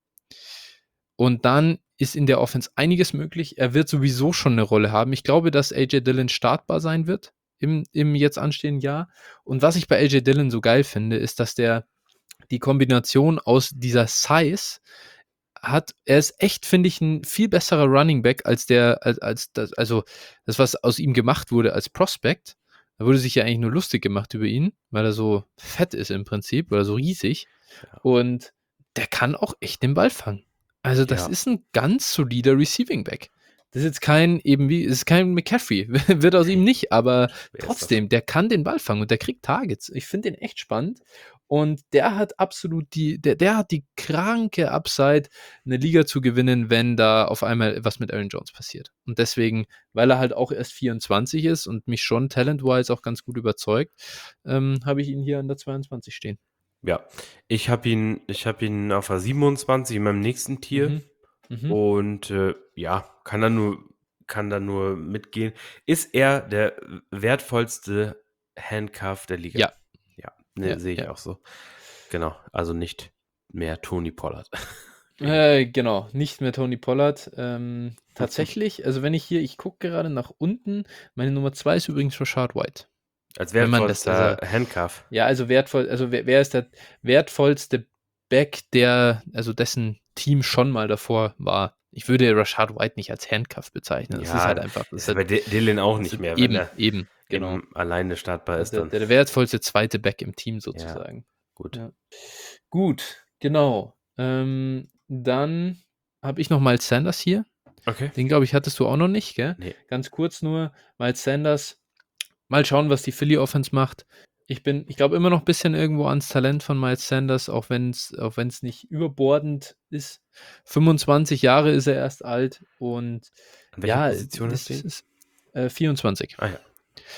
Und dann ist in der Offense einiges möglich. Er wird sowieso schon eine Rolle haben. Ich glaube, dass A J Dillon startbar sein wird im, im jetzt anstehenden Jahr. Und was ich bei A J Dillon so geil finde, ist, dass der die Kombination aus dieser Size hat, er ist echt, finde ich, ein viel besserer Running Back als der, als, als das, also das, was aus ihm gemacht wurde als Prospect. Da wurde sich ja eigentlich nur lustig gemacht über ihn, weil er so fett ist im Prinzip oder so riesig. Ja. Und der kann auch echt den Ball fangen. Also, das Ja. ist ein ganz solider Receiving Back. Das ist jetzt kein, eben wie, es ist kein McCaffrey, wird aus ihm nicht, aber Wer ist das? trotzdem, der kann den Ball fangen und der kriegt Targets. Ich finde den echt spannend. Und der hat absolut die, der, der hat die kranke Upside, eine Liga zu gewinnen, wenn da auf einmal was mit Aaron Jones passiert. Und deswegen, weil er halt auch erst vierundzwanzig ist und mich schon talent-wise auch ganz gut überzeugt, ähm, habe ich ihn hier an der zweiundzwanzig stehen. Ja, ich habe ihn, ich habe ihn auf der siebenundzwanzig in meinem nächsten Tier Mhm. Mhm. und äh, ja, kann da nur, kann da nur mitgehen. Ist er der wertvollste Handcuff der Liga? Ja. Ja, ne, Ja, sehe ich ja. auch so. Genau, also nicht mehr Tony Pollard. Äh, genau, nicht mehr Tony Pollard. Ähm, tatsächlich, also wenn ich hier, ich gucke gerade nach unten, meine Nummer zwei ist übrigens Rachaad White. Als wenn man das also wertvollster Handcuff. ja, also wertvoll also wer wer ist der wertvollste Back, der also dessen Team schon mal davor war? Ich würde Rachaad White nicht als Handcuff bezeichnen. Das ist halt Ja, einfach das ist ist halt bei Dy Dillon auch das nicht ist mehr, wenn eben, er eben, genau. eben alleine startbar ist Also, dann. der der wertvollste zweite Back im Team Ja, sozusagen. gut. Ja. Gut, genau. Ähm, dann habe ich noch Miles Sanders hier. Okay. Den, glaube ich, hattest du auch noch nicht, gell? Ne. Ganz kurz nur, Miles Sanders, mal schauen, was die Philly Offense macht. Ich bin ich glaube immer noch 'n bisschen irgendwo ans Talent von Miles Sanders, auch wenn's auch wenn's nicht überbordend ist. fünfundzwanzig Jahre ist er erst alt und An welcher ja, Position das hast du ihn? ist, äh, vierundzwanzig. Ah ja.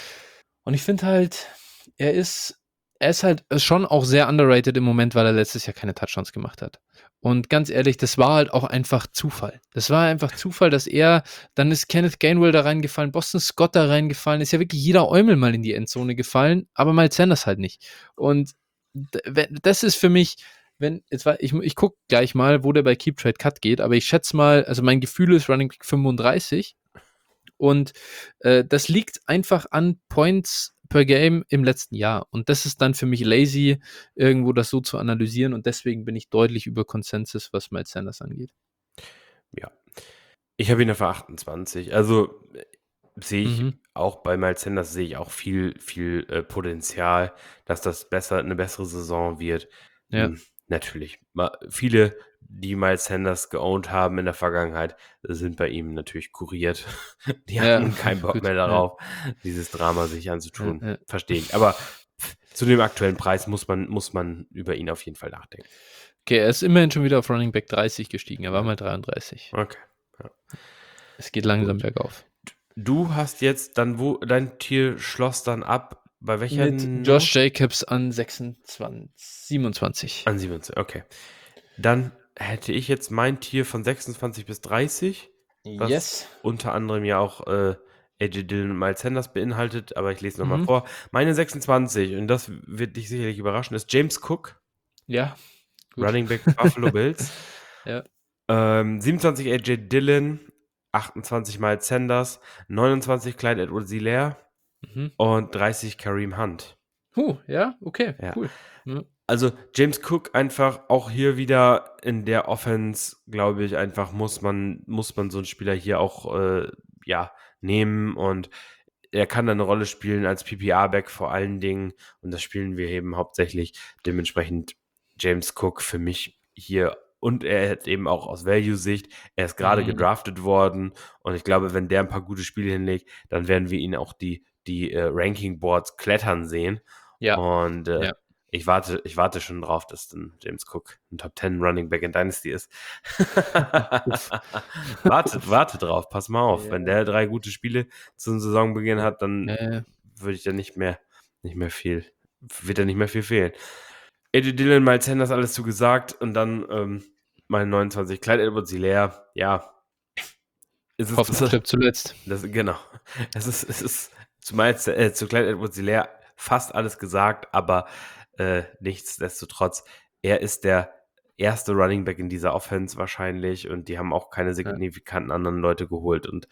Und ich finde halt, er ist er ist halt schon auch sehr underrated im Moment, weil er letztes Jahr keine Touchdowns gemacht hat. Und ganz ehrlich, das war halt auch einfach Zufall. Das war einfach Zufall, dass er dann ist Kenneth Gainwell da reingefallen, Boston Scott da reingefallen, ist ja wirklich jeder Eumel mal in die Endzone gefallen, aber Miles Sanders halt nicht. Und d we das ist für mich, wenn jetzt war ich ich gucke gleich mal, wo der bei Keep Trade Cut geht, aber ich schätze mal also mein Gefühl ist Running Back fünfunddreißig und, äh, das liegt einfach an Points per Game im letzten Jahr. Und das ist dann für mich lazy, irgendwo das so zu analysieren und deswegen bin ich deutlich über Consensus, was Miles Sanders angeht. Ja. Ich habe ihn auf achtundzwanzig. Also, äh, sehe ich Mhm. auch bei Miles Sanders sehe ich auch viel viel, äh, Potenzial, dass das besser 'ne bessere Saison wird. Ja. Hm, natürlich. Ma viele, die Miles Sanders geowned haben in der Vergangenheit, sind bei ihm natürlich kuriert. Die Ja, hatten keinen Bock gut, mehr ja. darauf, dieses Drama sich Ja, anzutun. ja. Verstehe ich. Aber zu dem aktuellen Preis muss man muss man über ihn auf jeden Fall nachdenken. Okay, er ist immerhin schon wieder auf Running Back dreißig gestiegen. Er war Ja. mal dreiunddreißig. Okay, ja. Es geht langsam Gut. bergauf. D du hast jetzt dann wo dein Tier schloss dann ab bei welcher Mit Nummer? Josh Jacobs an sechsundzwan siebenundzwanzig. An siebenundzw okay. Dann hätte ich jetzt mein Tier von sechsundzwanzig bis dreißig, was Yes. unter anderem ja auch, äh, A.J. Dillon und Miles Sanders beinhaltet, aber ich lese noch mal Mhm. vor. Meine sechsundzwanzig, und das wird dich sicherlich überraschen, ist James Cook. Ja, gut. Running Back Buffalo Bills. Ja. Ähm, siebenundzwanzig A.J. Dillon, achtundzwanzig Miles Sanders, neunundzwanzig Clyde Edwards-Helaire Mhm. und dreißig Kareem Hunt. Huh, ja, okay, Ja. cool. Mhm. Also, James Cook einfach auch hier wieder in der Offense, glaube ich, einfach muss man muss man so 'n Spieler hier auch, äh, ja, nehmen und er kann da 'ne Rolle spielen als P P R-Back vor allen Dingen und das spielen wir eben hauptsächlich. Dementsprechend James Cook für mich hier und er hat eben auch aus Value-Sicht er ist grade Mhm. gedraftet worden und ich glaube, wenn der 'n paar gute Spiele hinlegt, dann werden wir ihn auch die die, äh, Ranking-Boards klettern sehen. Ja. Und, äh, Ja. ich warte ich warte schon drauf, dass dann James Cook 'n Top zehn Running Back in Dynasty ist. Uff. Warte Uff. warte drauf, pass mal auf. Ja. Wenn der drei gute Spiele zum Saisonbeginn hat, dann Ja, ja. würde ich da nicht mehr nicht mehr viel wird da nicht mehr viel fehlen. A.J. Dillon, Miles Sanders, alles zu gesagt und dann, ähm, meine neunundzwanzig Clyde Edwards-Helaire, ja. Es ist Hoffnung stirbt zuletzt. das genau. Es ist es ist zu Miles äh, zu Clyde Edwards-Helaire fast alles gesagt, aber, äh, nichtsdestotrotz, er ist der erste Running Back in dieser Offense wahrscheinlich und die haben auch keine Ja. signifikanten anderen Leute geholt und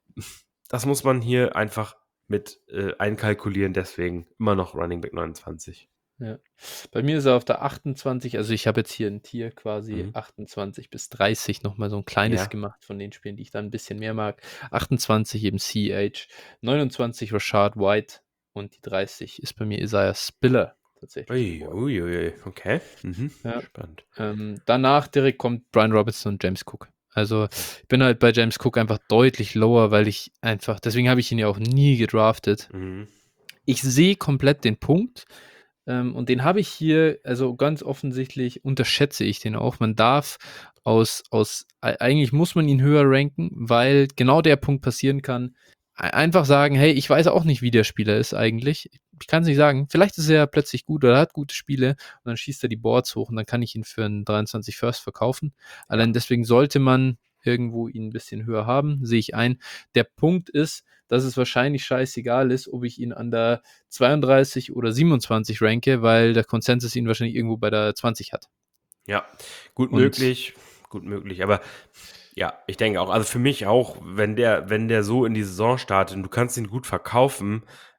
das muss man hier einfach mit, äh, einkalkulieren, deswegen immer noch Running Back neunundzwanzig. Ja. Bei mir ist er auf der achtundzwanzig, also ich habe jetzt hier 'n Tier quasi Mhm. achtundzwanzig bis dreißig noch mal so 'n kleines Ja. gemacht von den Spielen, die ich da 'n bisschen mehr mag. achtundzwanzig eben C H, neunundzwanzig Rachaad White und die dreißig ist bei mir Isaiah Spiller tatsächlich Ui, geworden. ui, ui, okay. Mhm. Ja. Spannend. Ähm, danach direkt kommt Brian Robinson und James Cook. Also, ich bin halt bei James Cook einfach deutlich lower, weil ich einfach deswegen habe ich ihn ja auch nie gedraftet. Mhm. Ich sehe komplett den Punkt, ähm, und den habe ich hier also ganz offensichtlich unterschätze ich den auch. Man darf aus aus ei eigentlich muss man ihn höher ranken, weil genau der Punkt passieren kann. Ei einfach sagen: „Hey, ich weiß auch nicht, wie der Spieler ist eigentlich. Ich kann's nicht sagen. Vielleicht ist er ja plötzlich gut oder hat gute Spiele und dann schießt er die Boards hoch und dann kann ich ihn für 'n dreiundzwanzig First verkaufen.“ Ja. Allein deswegen sollte man irgendwo ihn 'n bisschen höher haben, sehe ich ein. Der Punkt ist, dass es wahrscheinlich scheißegal ist, ob ich ihn an der zweiunddreißig oder siebenundzwanzig ranke, weil der Konsensus ihn wahrscheinlich irgendwo bei der zwanzig hat. Ja, gut Und möglich, gut möglich. Aber ja, ich denke auch also für mich auch, wenn der wenn der so in die Saison startet und du kannst ihn gut verkaufen,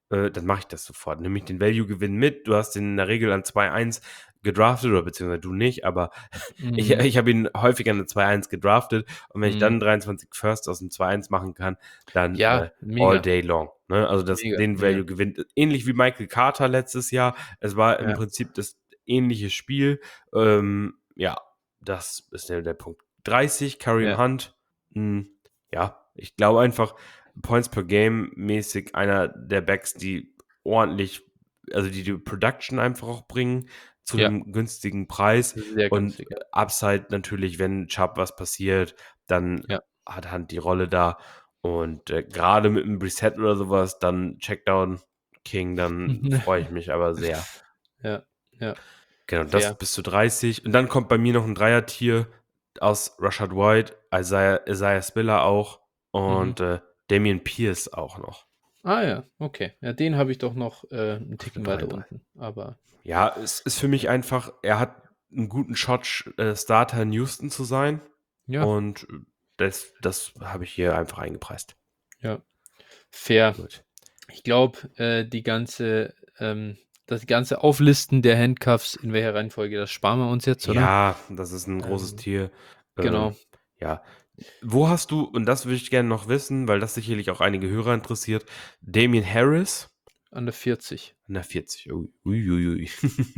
äh, dann mache ich das sofort. Nehme ich den Value-Gewinn mit. Du hast den in der Regel an zwei eins gedraftet, oder beziehungsweise du nicht, aber ich, Mhm. ich habe ihn häufig an eine zwei eins gedraftet, und wenn ich dann Mhm. dreiundzwanzig First aus dem zwei eins machen kann, dann Ja, äh, all mega. day long. Ne? Also das, Mega, den mega. Value gewinnt. Ähnlich wie Michael Carter letztes Jahr. Es war im Ja. Prinzip das ähnliche Spiel. Ähm, ja, das ist der, der Punkt. dreißig, Kareem Ja. Hunt. Mh, ja, ich glaube einfach, Points per Game mäßig einer der Backs, die ordentlich, also die die Production einfach auch bringen zu Ja. einem günstigen Preis, Sehr und günstig, ja. Upside natürlich, wenn Chubb was passiert, dann Ja. hat Hunt die Rolle da, und äh, gerade mit einem Reset oder sowas, dann Checkdown King, dann freue ich mich aber sehr. Ja, ja. Genau, Fair. das bis zu dreißig, und dann kommt bei mir noch ein Dreier-Tier aus Rashad White, Isaiah, Isaiah Spiller auch und Mhm. äh, Dameon Pierce auch noch. Ah ja, okay. Ja, den habe ich doch noch äh, einen Ticken drei, weiter drei. unten. Aber Ja, es ist für mich einfach, er hat einen guten Shot, äh, Starter in Houston zu sein, ja, und das, das habe ich hier einfach eingepreist. ja. Fair. Gut. Ich glaube, äh, die ganze, ähm, das ganze Auflisten der Handcuffs, in welcher Reihenfolge, das sparen wir uns jetzt, oder? Ja, das ist ein großes Ähm, Tier. genau. Ähm, ja. Wo hast du, und das würde ich gerne noch wissen, weil das sicherlich auch einige Hörer interessiert, Damian Harris An der vierzig. an der vierzig. Ui, ui, ui.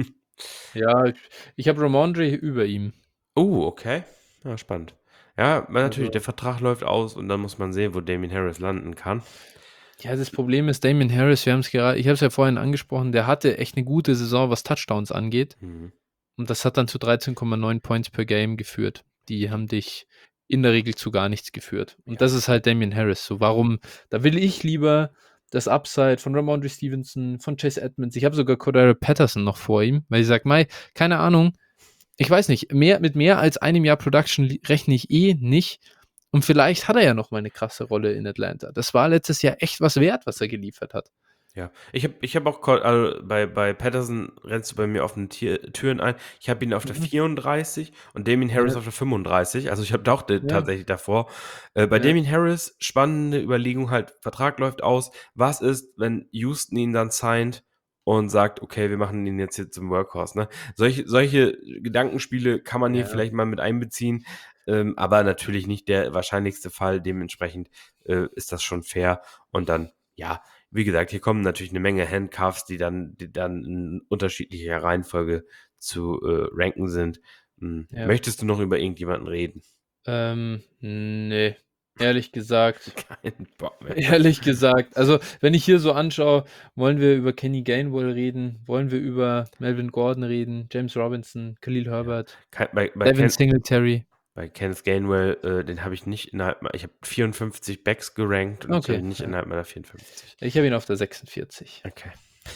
Ja, ich, ich habe Ramondre über ihm. Oh, okay. Ja, spannend. Ja, weil natürlich, Also, der Vertrag läuft aus, und dann muss man sehen, wo Damian Harris landen kann. ja, das Problem ist, Damian Harris, wir haben es gerade, ich habe es ja vorhin angesprochen, der hatte echt eine gute Saison, was Touchdowns angeht. Mhm. Und das hat dann zu dreizehn Komma neun Points per Game geführt. Die haben dich in der Regel zu gar nichts geführt. Und Ja. das ist halt Damian Harris. So, warum? Da will ich lieber das Upside von Ramondre Stevenson, von Chase Edmonds. Ich habe sogar Cordero Patterson noch vor ihm, weil ich sage, Mai, keine Ahnung, ich weiß nicht, mehr, mit mehr als einem Jahr Production li- rechne ich eh nicht. Und vielleicht hat er ja noch mal eine krasse Rolle in Atlanta. Das war letztes Jahr echt was wert, was er geliefert hat. Ja, ich habe ich hab auch, Col- also bei, bei Patterson rennst du bei mir offene Tier, Türen ein. Ich habe ihn auf der Mhm. vierunddreißig und Damien Harris Ja. auf der fünfunddreißig. Also ich habe auch de- Ja. tatsächlich davor. Äh, bei Ja. Damien Harris, spannende Überlegung halt, Vertrag läuft aus. Was ist, wenn Houston ihn dann signed und sagt, okay, wir machen ihn jetzt hier zum Workhorse, ne? Solche, solche Gedankenspiele kann man hier Ja. vielleicht mal mit einbeziehen, ähm, aber natürlich nicht der wahrscheinlichste Fall. Dementsprechend äh, ist das schon fair, und dann, ja, wie gesagt, hier kommen natürlich eine Menge Handcuffs, die dann, die dann in unterschiedlicher Reihenfolge zu äh, ranken sind. Hm. Ja. Möchtest du noch über irgendjemanden reden? Ähm, nee, ehrlich gesagt, Kein Bock mehr. ehrlich gesagt. Also, wenn ich hier so anschaue, wollen wir über Kenny Gainwell reden, wollen wir über Melvin Gordon reden, James Robinson, Khalil Herbert, Kein, bei, bei, Devin Ken, Singletary. bei Kenneth Gainwell, äh, den habe ich nicht innerhalb, ich habe vierundfünfzig Backs gerankt, und ich habe Okay, ihn nicht ja. innerhalb meiner vierundfünfzig. Ich habe ihn auf der sechsundvierzig. Okay.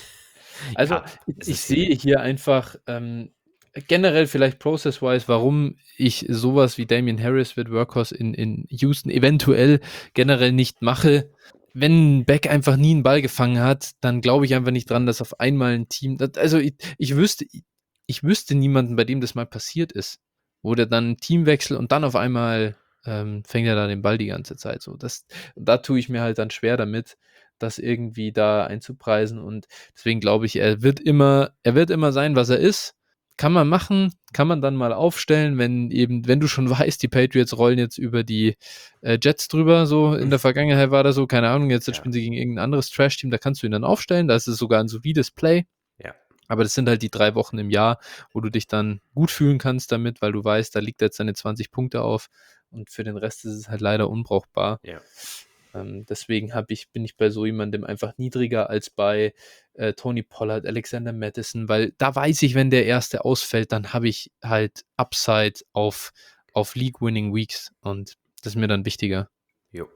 Also, Ja, ich, es ich ist sehe hier einfach ähm, generell vielleicht process-wise, warum ich sowas wie Damian Harris wird Workhorse in, in Houston eventuell generell nicht mache. Wenn ein Back einfach nie einen Ball gefangen hat, dann glaube ich einfach nicht dran, dass auf einmal ein Team, das, also ich, ich wüsste, ich wüsste niemanden, bei dem das mal passiert ist, wo der dann einen Teamwechsel und dann auf einmal ähm, fängt er da den Ball die ganze Zeit so. Das, da tue ich mir halt dann schwer damit, das irgendwie da einzupreisen, und deswegen glaube ich, er wird immer, er wird immer sein, was er ist. Kann man machen, kann man dann mal aufstellen, wenn eben, wenn du schon weißt, die Patriots rollen jetzt über die äh, Jets drüber, so in der Vergangenheit war das so, keine Ahnung, jetzt, jetzt Ja. spielen sie gegen irgendein anderes Trash-Team, da kannst du ihn dann aufstellen, da ist es sogar ein solides Play. Ja. Aber das sind halt die drei Wochen im Jahr, wo du dich dann gut fühlen kannst damit, weil du weißt, da liegt jetzt seine zwanzig Punkte auf, und für den Rest ist es halt leider unbrauchbar. Ja. Ähm, deswegen hab ich, bin ich bei so jemandem einfach niedriger als bei äh, Tony Pollard, Alexander Mattison, weil da weiß ich, wenn der erste ausfällt, dann habe ich halt Upside auf, auf League-Winning Weeks, und das ist mir dann wichtiger. Jo.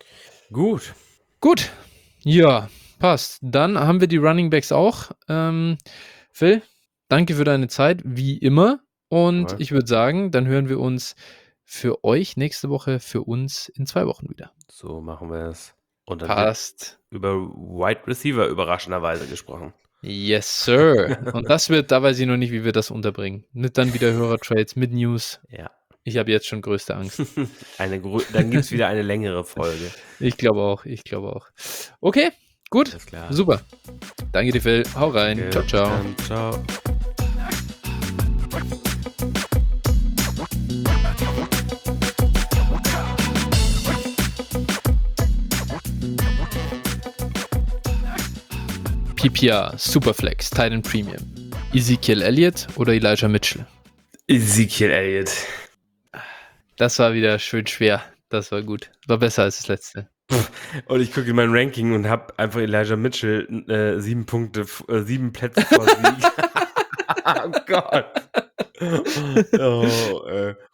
Gut. Gut, ja, passt. Dann haben wir die Running Backs auch. Ähm, Phil, danke für deine Zeit, wie immer. Und Jawohl. ich würde sagen, dann hören wir uns für euch nächste Woche, für uns in zwei Wochen wieder. So machen wir es. Und dann Passt. wird über Wide Receiver überraschenderweise gesprochen. Yes, sir. Und das wird, da weiß ich noch nicht, wie wir das unterbringen. Nicht dann wieder Hörertrades mit News. Ja. Ich habe jetzt schon größte Angst. eine, dann gibt es wieder eine längere Folge. Ich glaube auch, ich glaube auch. Okay, Gut, Alles klar. super. Danke dir, Phil. Hau rein. Okay, Ciao, bis ciao. dann. Ciao. P P R, Superflex, Titan Premium. Ezekiel Elliott oder Elijah Mitchell? Ezekiel Elliott. Das war wieder schön schwer. Das war gut. War besser als das letzte. Und ich gucke in mein Ranking und habe einfach Elijah Mitchell äh, sieben Punkte, äh, sieben Plätze vor Sieg. Oh Gott. Oh, äh.